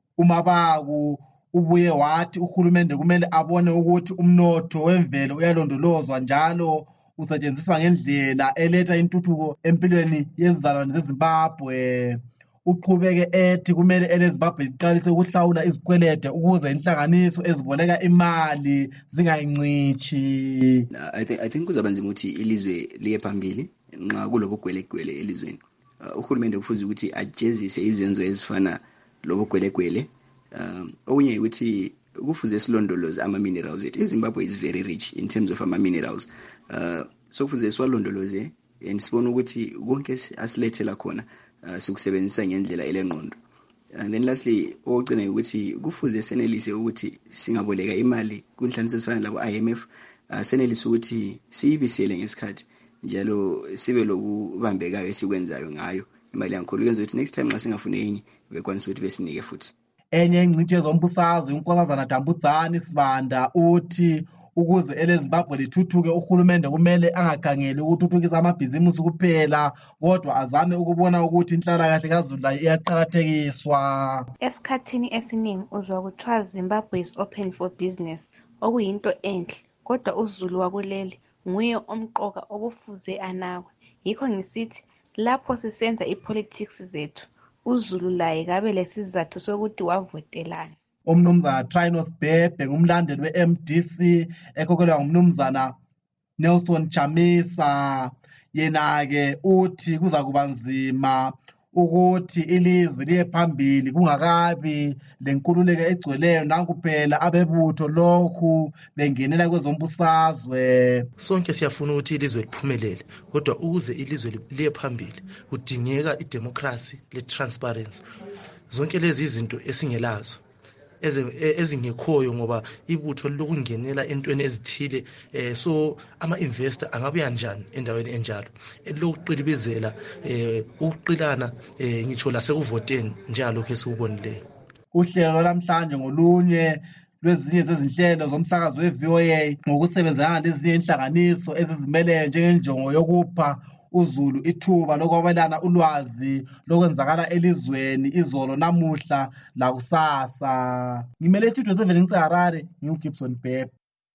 uMabaku ubuye wathi uhulumende kumele abone ukuthi umnotho wemvelo uyalondolozwa njalo usetshenziswa ngendlela eletha intuthuko empilweni yezizalwane zeZimbabwe. Uqhubeke ethi kumele eleZimbabwe liqalise ukuhlawula izikwelede ukuze inhlanganiso eziboleka imali zingayincithi. I think kuzaba nzima ukuthi ilizwe liye phambili nxa kulobo gwelegwele elizweni. Uhulumende kufuze ukuthi ajezise izenzo ezifana lobo gwelegwele. Okunye ukuthi kufuze silondoloze ama-minerals ethu. iZimbabwe is very rich in terms of ama-minerals. So kufuze siwalondoloze and sibone ukuthi konke asilethela khona sikusebenzisa ngendlela elengqondo. And then lastly, okugcina ukuthi kufuze senelise ukuthi singaboleka imali kunhlanganiso ezifana labo IMF, senelise ukuthi siyibisele ngesikhathi njalo sibe lokubambekayo esikwenzayo ngayo imali yankulu yenza ukuthi next time nxa singafune enye bekwanisa ukuthi besinike futhi. Enye ingcithi yezombusazwe uNkosazana Dambudzani Sibanda uthi ukuze eleZimbabwe lithuthuke uhulumende kumele angakhangeli ukuthuthukisa amabhizimusi kuphela kodwa azame ukubona ukuthi inhlalakahle kaZulu iyaqakathekiswa. Esikhathini esiningi uzwa kuthiwa Zimbabwe is open for business, okuyinto enhle, kodwa uZulu wakuleli nguye omqoka okufuze anakwe. Yikho ngisithi lapho sisenza ipolitics zethu uZulu laye kabe lesizathu sokuthi wavotelana. Umnumzana Trinos Bhebhe ngumlandeli we-MDC ekhokhelwa ngumnumzana Nelson Chamisa, yena-ke uthi kuza kuba nzima ukuthi ilizwe liye phambili kungakabi lenkululeko egcweleyo nankuphela abebutho lokhu bengenela kwezombusazwe. Sonke siyafuna ukuthi ilizwe liphumelele, kodwa ukuze ilizwe liye phambili kudingeka idemocracy le-transparency. Zonke lezi izinto esingelazo ezingekhoyo ngoba ibutho lokungenela entweni ezithile, so ama-investor angabuya njani endaweni enjalo, lokuqilibizela ukuqilana ngitsho lasekuvoteni njalokho esikubonileyo. Uhlelo lwalamhlanje ngolunye lwezinye zezinhlelo zomsakazo we-VOA ngokusebenzana lezinye inhlanganiso ezizimeleyo njengenjongo yokupha uZulu ithuba lokwabelana ulwazi lokwenzakala elizweni izolo namuhla lakusasa. Ngimele Studio 7 ngiseHarare, ngiuGibson Bhebhe.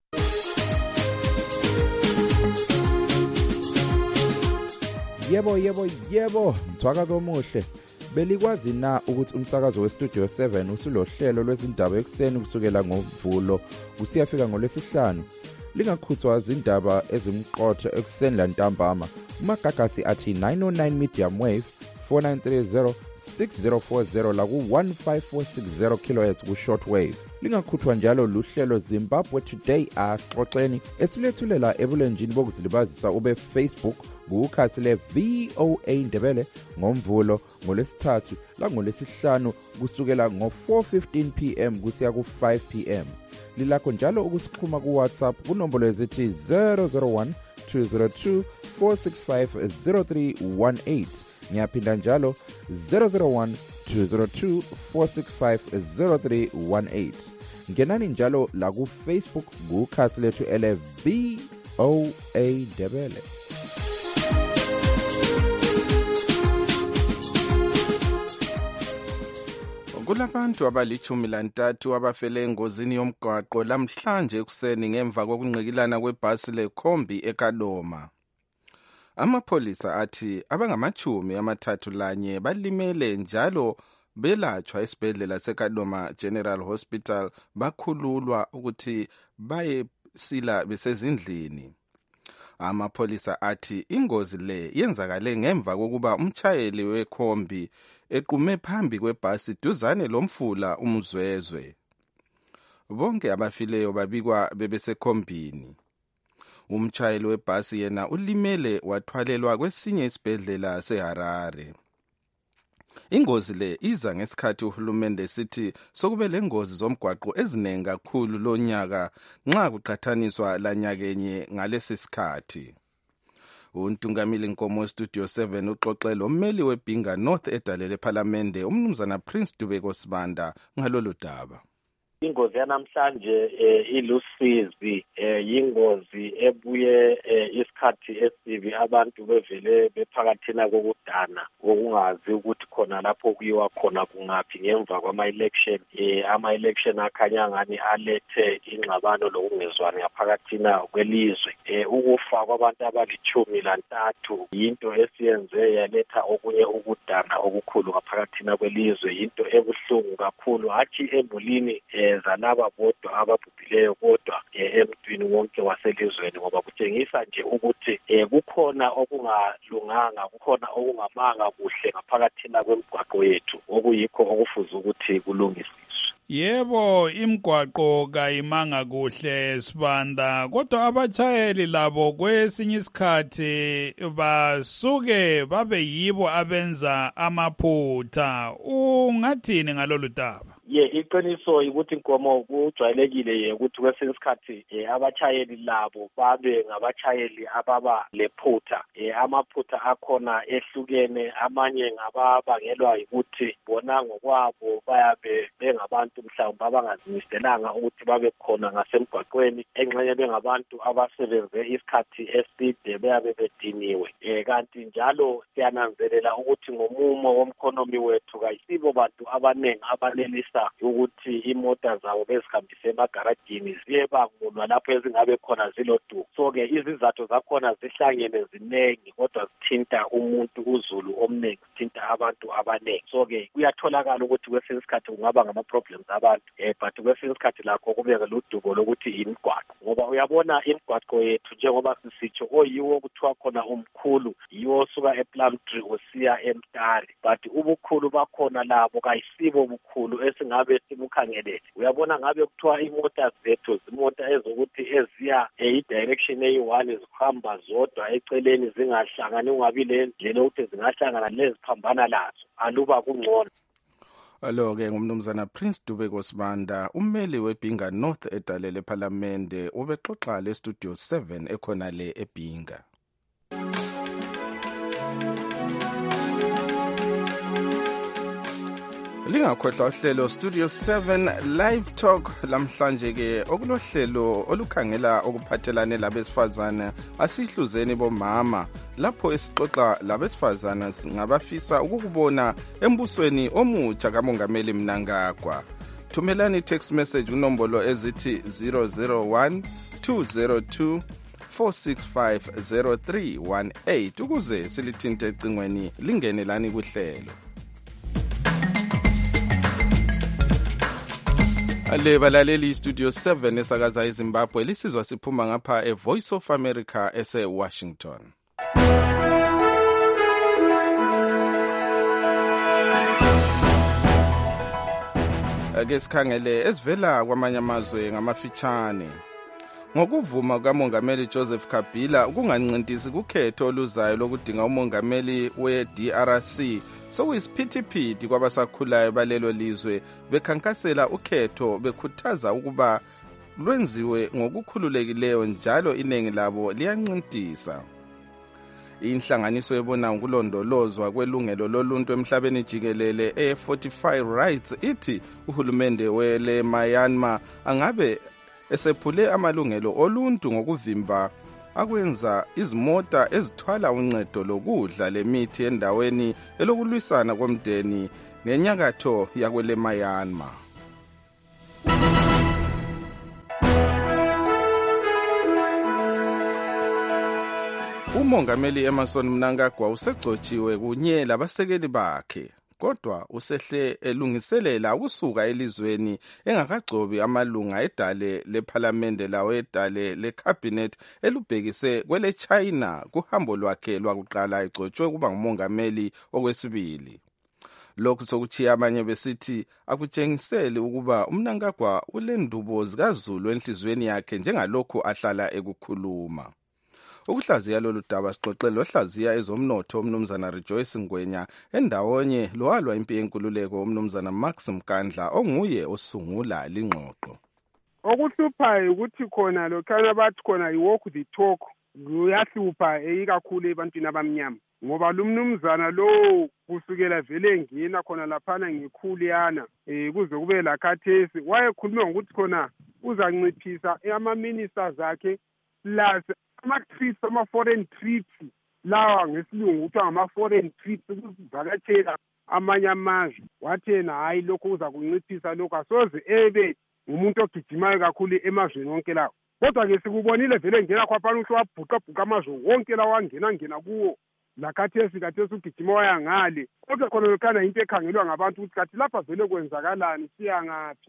Yebo, mthwakazo omuhle. Belikwazi na ukuthi umsakazo weStudio 7 usulohlelo lwezindaba ekuseni kusukela ngoMvulo kusiyafika ngoLwesihlanu? Lingakhuthwa izindaba ezimqotho ekuseni lantambama. Umagagasi athi 909 medium wave 4930 6040 la ku 15460 kHz ku shortwave. Lingakhuthwa njalo luhlelo Zimbabwe Today asixoxeni esilethulela ebulenjini bokuzilibazisa ube Facebook kukhasi le VOA Ndebele ngoMvulo ngoLesithathu la ngoLesihlanu kusukela ngo 4:15 PM kusiya ku 5 PM. Lilakho njalo ukusixhuma ku WhatsApp kunombolo ezithi 001 202 465 0318. Ngiyaphinda njalo 001 202 465 0318. Ngenani njalo la ku Facebook kukhasi lethu ele VOA Ndebele. Kulabantu abali-13 abafele engozini yomgwaqo lamhlanje ekuseni ngemva kokunqikilana kwebhasi lekhombi eKadoma. Amapholisa athi abangama-31 balimele njalo belatshwa esibhedlela seKadoma General Hospital bakhululwa ukuthi bayesila besezindlini. Amapholisa athi ingozi le yenzakale ngemva kokuba umtshayeli wekhombi equme phambi kwebhasi duzane lomfula uMzwezwe. Bonke abafileyo babikwa bebesekhombini. Umtshayeli webhasi yena ulimele wathwalelwa kwesinye isibhedlela seHarare. Ingozi le iza ngesikhathi uhulumende sithi sokube lengozi zomgwaqo ezinengi kakhulu lonyaka nxa kuqhathaniswa lanyakenye ngalesi sikhathi. Untungamili Nkomo Studio 7 uxoxe lommeli weBhinga North edalele ePhalamende umnumzana Prince Dubeko Sibanda ngalolu daba. Ingozi yanamhlanje ilusizi yingozi ebuye isikhathi esibi abantu bevele bephakathina kokudana okungazi ukuthi khona lapho kuyiwa khona kungaphi ngemva kwama-election. Ama-election akhanya ngani alethe ingxabano lokungezwani ngaphakathina kwelizwe. Ukufa kwabantu abali-13 yinto esiyenze yaletha okunye ukudana okukhulu ngaphakathina kwelizwe, yinto ebuhlungu kakhulu, hatshi emulini zalaba bodwa ababhubhileyo kodwa emntwini wonke waselizweni, ngoba kutshengisa nje ukuthi kukhona okungalunganga, kukhona okungamanga kuhle ngaphakathina kwemigwaqo yethu, okuyikho okufuze ukuthi kulungisiswe. Yebo, imigwaqo kayimanga kuhle Sibanda, kodwa abatshayeli labo kwesinye isikhathi basuke babe yibo abenza amaphutha. Ungathini ngalolu daba? Iqiniso ukuthi Nkomo kujwayelekile ukuthi kwesinye isikhathi abatshayeli labo babe ngabatshayeli ababa lephutha. Amaphutha akhona ehlukene, amanye ngababangelwa ukuthi bona ngokwabo bayabe bengabantu mhlawumbe abangazimiselanga ukuthi babe khona ngasemgwaqweni, engxenye bengabantu abasebenze isikhathi eside beyabe bediniwe. Kanti njalo siyananzelela ukuthi ngomumo womkhonomi wethu kayisibo bantu abaningi abanelisa ukuthi imota zabo bezihambise emagarajini ziyebangulwa lapho ezingabe khona zilodumo. So-ke izizathu zakhona zihlangene ziningi, kodwa sithinta umuntu uZulu omningi, sithinta abantu abaningi. So-ke kuyatholakala ukuthi kwesinye isikhathi kungaba ngama-problems abantu, but kwesinye isikhathi lakho kubeke ludubo lokuthi imigwaqo, ngoba uyabona imigwaqo yethu njengoba sisitsho oyiwo kuthiwa khona umkhulu yiwo osuka ePlumtree usiya eMtari, but ubukhulu bakhona labo kayisibo bukhulu esingabe sibukhangelele. Uyabona ngabe kuthiwa imota zethu zimota ezokuthi eziya i-direction eyi-1 zihamba zodwa eceleni zingahlangani, ungabi le ndlela ukuthi zingahlangana leziphambana lazo, aluba kungcono. Alo-ke ngumnumzana Prince Dube Sibanda, ummeli weBhinga North edalele ePhalamende, ubexoxa leStudio 7 ekhona le eBhinga. Lingakhohlwa uhlelo Studio 7 Live Talk lamhlanje ke okulohlelo olukhangela okuphathelane labesifazana asihluzeni bomama, lapho esixoxa labesifazana ngabafisa ukukubona embusweni omutsha kaMongameli Mnangagwa. Thumelani text message unombolo ezithi 001 202 4650318 ukuze silithinte ecingweni lingene lani kuhlelo. Ale balaleli Studio 7 esakaza eZimbabwe lisizwa siphuma ngapha eVoice of America ese-Washington. Ake sikhangele esivela kwamanye amazwe ngamafitshane. Ngokuvuma kaMongameli Joseph Kabila ukungancintisi kukhetho oluzayo lokudinga umongameli we-DRC sokuyisiphithiphithi kwabasakhulayo balelo lizwe bekhankasela ukhetho bekhuthaza ukuba lwenziwe ngokukhululekileyo njalo iningi labo liyancintisa. Inhlanganiso ebona ukulondolozwa kwelungelo loluntu emhlabeni jikelele e-45 Rights ithi uhulumende wele Myanmar angabe esephule amalungelo oluntu ngokuvimba akwenza izimota ezithwala uncedo lokudla lemithi endaweni elokulwisana komndeni ngenyakatho yakwele Myanmar. Umongameli Emmerson Mnangagwa usegcotshiwe kunye labasekeli bakhe, kodwa usehle elungiselela ukusuka elizweni engakagcobi amalunga edale lephalamende lawo edale lecabinet elubhekise kwele China kuhambo lwakhe lwakuqala egcotshwe kuba ngumongameli okwesibili. Lokhu sokuchiya abanye besithi akutshengiseli ukuba uMnangagwa ulendubo zikaZulu enhlizweni yakhe njengalokhu ahlala ekukhuluma. Ukuhlaziya lolu daba sixoxe lohlaziya ezomnotho umnumzana Rejoice Ngwenya endawonye lowalwa impi yenkululeko umnumzana Max Mkandla onguye osungula lingxoxo. Okuhluphayo ukuthi khona lokhana bathi khona i-walk the talk kuyahlupha ikakhulu ebantwini abamnyama, ngoba lumnumzana lo kusukela vele ngena khona laphana ngekhuliyana kuze kube lakhathesi wayekhuluma ngokuthi khona uzanciphisa ama-ministers akhe plus ama-trips, ama-foreign trips lawa ngesilungu kuthiwa ngama-foreign trips ukuvakatshela amanye amazwe. Wathi yena hayi lokhu uza kunciphisa lokhu, asoze ebe ngumuntu ogijimayo kakhulu emazweni wonke lawo. Kodwa-ke sikubonile vele ngena khwaphana uhle wabhuqabhuqa amazwe wonke lawo angena kuwo lakhathesi ugijima waya ngale. Kodwa khona lokhana into ekhangelwa ngabantu ukuthi kathi lapha vele kwenzakalani, siya ngaphi,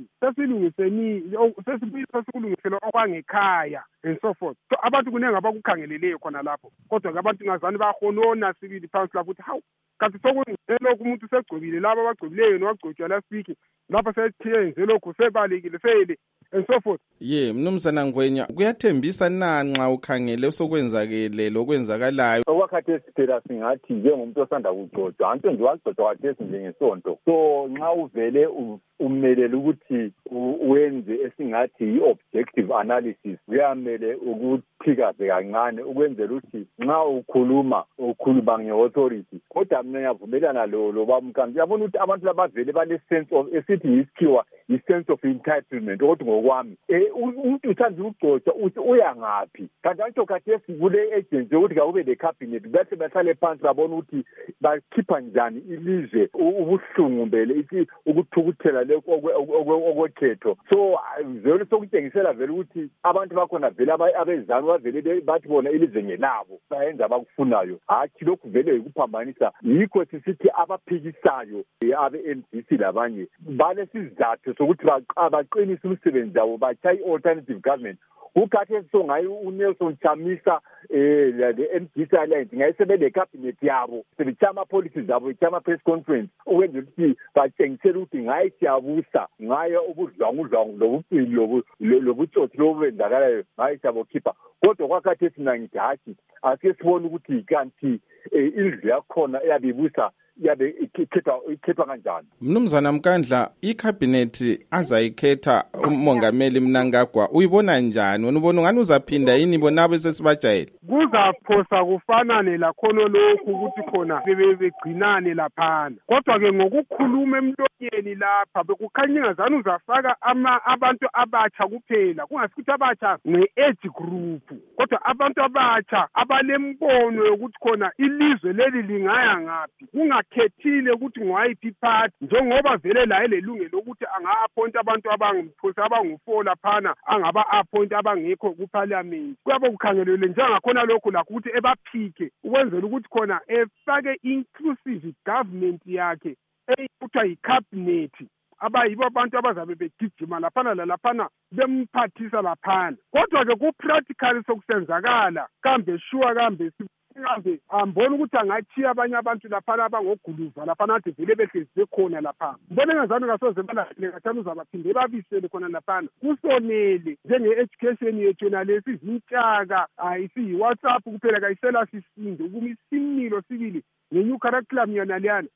sesikulungisela okwangekhaya and so forth. So abantu kuningi abakukhangeleleyo khona lapho, kodwa-ke abantu ngazani bahonona sibili phansi lapho ukuthi hawu kanti sokwenze lokhu umuntu segcobile laba abagcobileyo nowagcotshwa last week lapha seyenze lokhu sebalekile sele and so forth. Mnumzana Ngwenya, kuyathembisa na nxa ukhangele sokwenzakele lokwenzakalayo? Okwakhathesi phela singathi njengomuntu osanda kugcotshwa anto nje wagcotshwa khathesi njengesonto, so nxa uvele umelele ukuthi wenze esingathi i-objective analysis kuyamele ukuphikaze kancane ukwenzela ukuthi nxa ukhuluma nge-authority. Kodwa mina ngiyavumelana lo baba Mkandla, uyabona ukuthi abantu labavele bale sense of esithi yisikhiwa i-sense of entitlement ukuthi ngokwami umuntu uthanda ukugcotshwa uthi uya ngaphi kanti anto khathesi kule agency ukuthi kawube le-cabinet bese bahlale phansi babona ukuthi bakhipha njani ilizwe ubuhlungu mbele ukuthukuthela lokho okwekhetho so vele sokutshengisela vele ukuthi abantu bakhona vele abezanu bavele bathi bona ilizwe ngelabo bayenza abakufunayo hathi lokhu vele yikuphambanisa yikho sisithi abaphikisayo abe-MDC labanye balesizathu sokuthi baqinise umsebenzi wabo batshaye i-alternative government ukhathesi songayo uNelson Chamisa le-MDC Alliance ngayisebele cabinet yabo sebetshaya ama-policies abo betshaya ama-press conference ukwenzela ukuthi batshengisele ukuthi ngaye siyabusa ngaye ubudlwangudlwangu lobucili lobutsotsi lobu benzakalayo ngaye siyabokhipha kodwa kwakhathesi mina ngithi hathi asike sibone ukuthi kanti indlu yakhona eyabibusa yabe ikhethwa kanjani. Mnumzana Mkandla, ikhabinethi azayikhetha umongameli Mnangagwa uyibona njani? Unubona ngani uzaphinda yini bona besesibajayela? Kuzaphosa kufanane lakhono lokhu ukuthi khona bebegcinane laphana. Kodwa ke ngokukhuluma emlonyeni lapha bekukhanya ngazani uzafaka abantu abatsha kuphela. Kungasithi abatsha nge-age group. Kodwa abantu abatsha abalembono yokuthi khona ilizwe leli lingaya ngaphi. Khethile ukuthi ngwayiphi party njengoba vele la elelungelo ukuthi anga-appoint abantu abangumkhosi abangu4 laphana angaba-appoint abangekho ku-parliament kuyabe kukhangelelwe njengakhona lokhu lakho ukuthi ebaphike ukwenzela ukuthi khona efake inclusive government yakhe eyikuthiwa yi-cabinet abayibo abantu abazabe begijima laphana lalaphana bemphathisa laphana kodwa-ke ku-practical sokusenzakala kambe sure kambe kambe ambona ukuthi angachiya abanye abantu laphana abangoguluva laphana ade vele behlezi bekhona laphana mbona engazani kasoze balahle ngathana uzabaphinde babisele khona laphana kusonele njenge-education yethu nalesi izintshaka isiyi-WhatsApp kuphela kayisela sisinde ukuma isimilo sibili nge-new curriculum yona leyana.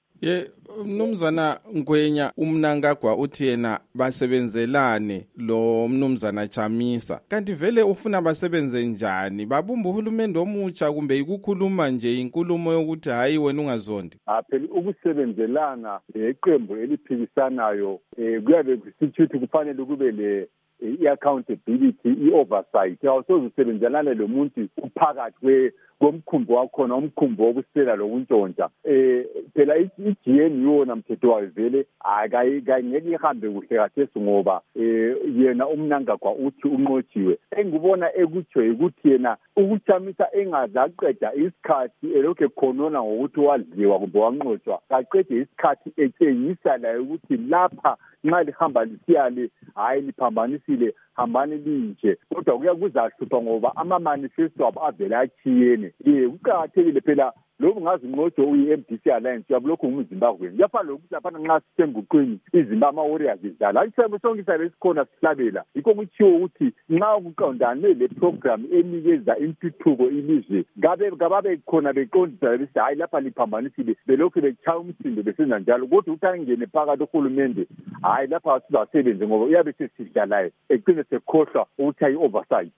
Mnumzana Ngwenya uMnangagwa uthi yena basebenzelane lo mnumzana Chamisa kanti vele ufuna basebenze njani babumba uhulumende omutsha kumbe ikukhuluma nje inkulumo yokuthi hayi wena ungazondi phela ukusebenzelana leqembu eliphikisanayo kuyabe kusithuthi kufanele kube le i-accountability i-oversight awusozusebenzelane lo muntu uphakathi komkhumbo wakhona umkhumbo wokusela lokuntshontsha phela i-GN yona mthetho wayo vele akayingeke ihambe kuhle kathesi ngoba yena uMnangagwa uthi unqotshiwe engibona ekutsho ukuthi yena ukuchamisa engazaqeda isikhathi elokhu ekhonona ngokuthi wadliwa kumbe wanqotshwa kaqede isikhathi etshengisa layo ukuthi lapha nxa lihamba lisiyale hayi liphambanisile hambani linje kodwa kuzahlupha ngoba ama-manifesto abo avele achiyene kuqakathekile phela lokhu ngazi ngqotsho uyi-MDC Alliance uyabulokhu ngumzimbabweni kuyafana lokuthi laphana nxa sisemguqweni izimba ama-warriors idlala isebe sonke isabe esikhona sihlabela yikho kutshiwo ukuthi nxa kuqondane le program enikeza intuthuko ilizwe kababe khona beqondisa besithi hayi lapha liphambanisile belokhu betshaya umsindo besenza njalo kodwa ukuthi angene phakathi uhulumende hayi lapha sizasebenze ngoba uyabe sesidlalayo ecine sekhohlwa ukuthi ayi-oversight.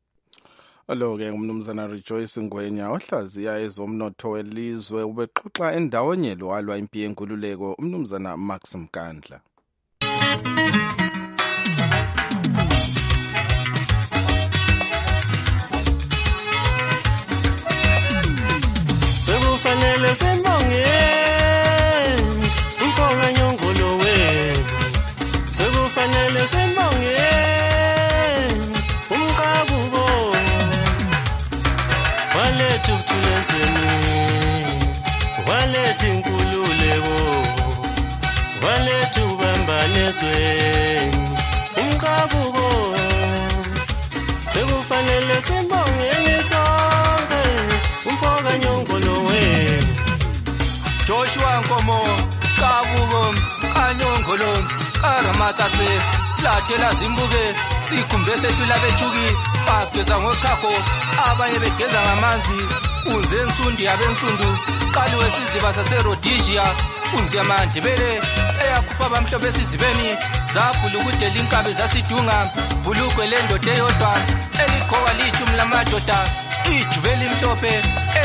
Alo-ke ngumnumzana Rejoice Ngwenya ohlaziya ezomnotho welizwe ubexoxa endawonye walwa impi yenkululeko umnumzana Max Mkandla. Sekufanele sembonge umfonga nyongolo we sekufanele sembonge umqabubo walethu kuthulezweni walethu inkululeko walethu ubambanezweni umqabubo sekufanele simbongeni sonke umfoka nyongolo we Joshua Nkomo Kabuko Anyongolo Aramatate Lathela Zimbuke sikhumbe sesila bethuki bageza ngochakho abanye begeza ngamanzi unze ensundi yabensundu qaliwe siziba saseRhodesia unze amandebele eyakhupha abamhlophe esizibeni zabhula ukudela inkabi zasidunga bulukwe lendoda eyodwa eliqhoka lichumi lamadoda ijubeli mhlophe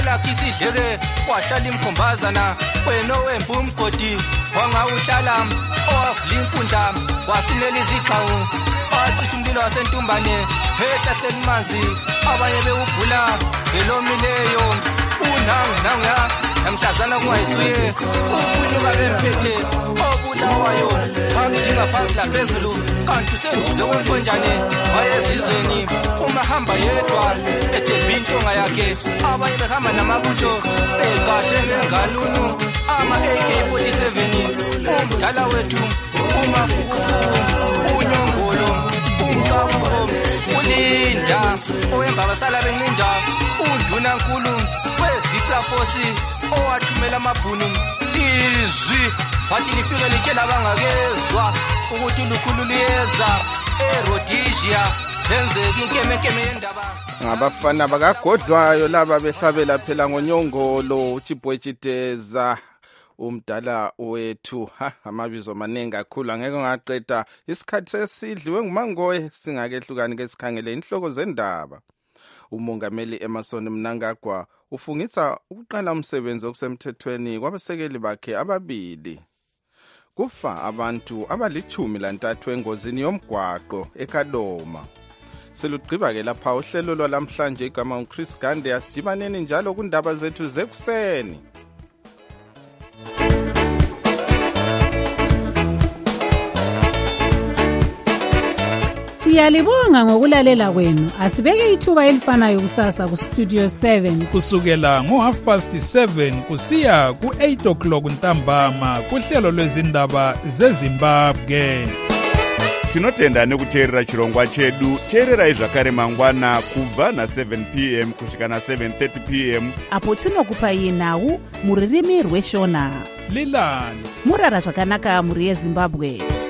lakhe isidleke wahlala imkhombazana wena owembu umgodi wangawuhlala owavula inkundla wasinela izigxawu wacisha umlilo wasentumbane ehlahleni manzi abanye bewubhula ngelomileyo unangunanguya namhlazana kungayisuye ukunyuka bemphethe obulawayo hangidinga phansi laphezulu kanti usendize komponjane wayezizweni umahamba yedwa ethembe intonga yakhe abanye behamba namabutho begadle ngenganunu ama-AK-47 umdala wethu umafufu unyongolo umcabuko ulinda owembabasala bencinda undunankulu weziplafosi owathumela amabhunu izwi bathi lifike litshela abangakezwa ukuthi ulukhulu luyeza eRhodesia lenzeka inkemekeme yendaba. Ngabafana bakagodlwayo laba behlabela phela ngonyongolo uChibwechiteza umdala wethu. Amabizo maningi kakhulu angeke ngaqeda isikhathi sesidliwe ngumangoye singakehlukani ke sikhangele inhloko zendaba. Umongameli Emmerson Mnangagwa ufungisa ukuqala umsebenzi okusemthethweni kwabasekeli bakhe ababili. Kufa abantu abali-13 engozini yomgwaqo eKadoma. Selugqiba ke lapha uhlelo lwalamhlanje igama uChris Gande asidibaneni njalo kundaba zethu zekuseni. Siyalibonga ngokulalela kwenu. Asibeke ithuba elifanayo kusasa ku Studio 7 kusukela ngo7:30 kusiya ku8:00 ntambama kuhlelo lwezindaba zeZimbabwe. Tinotenda nekuteerera chirongwa chedu. Teererai zvakare mangwana kubva na7 p.m. kusvika na7:30 p.m. apo tinokupai nhau muririmi rweshona. Lilani murara zvakanaka muri yeZimbabwe.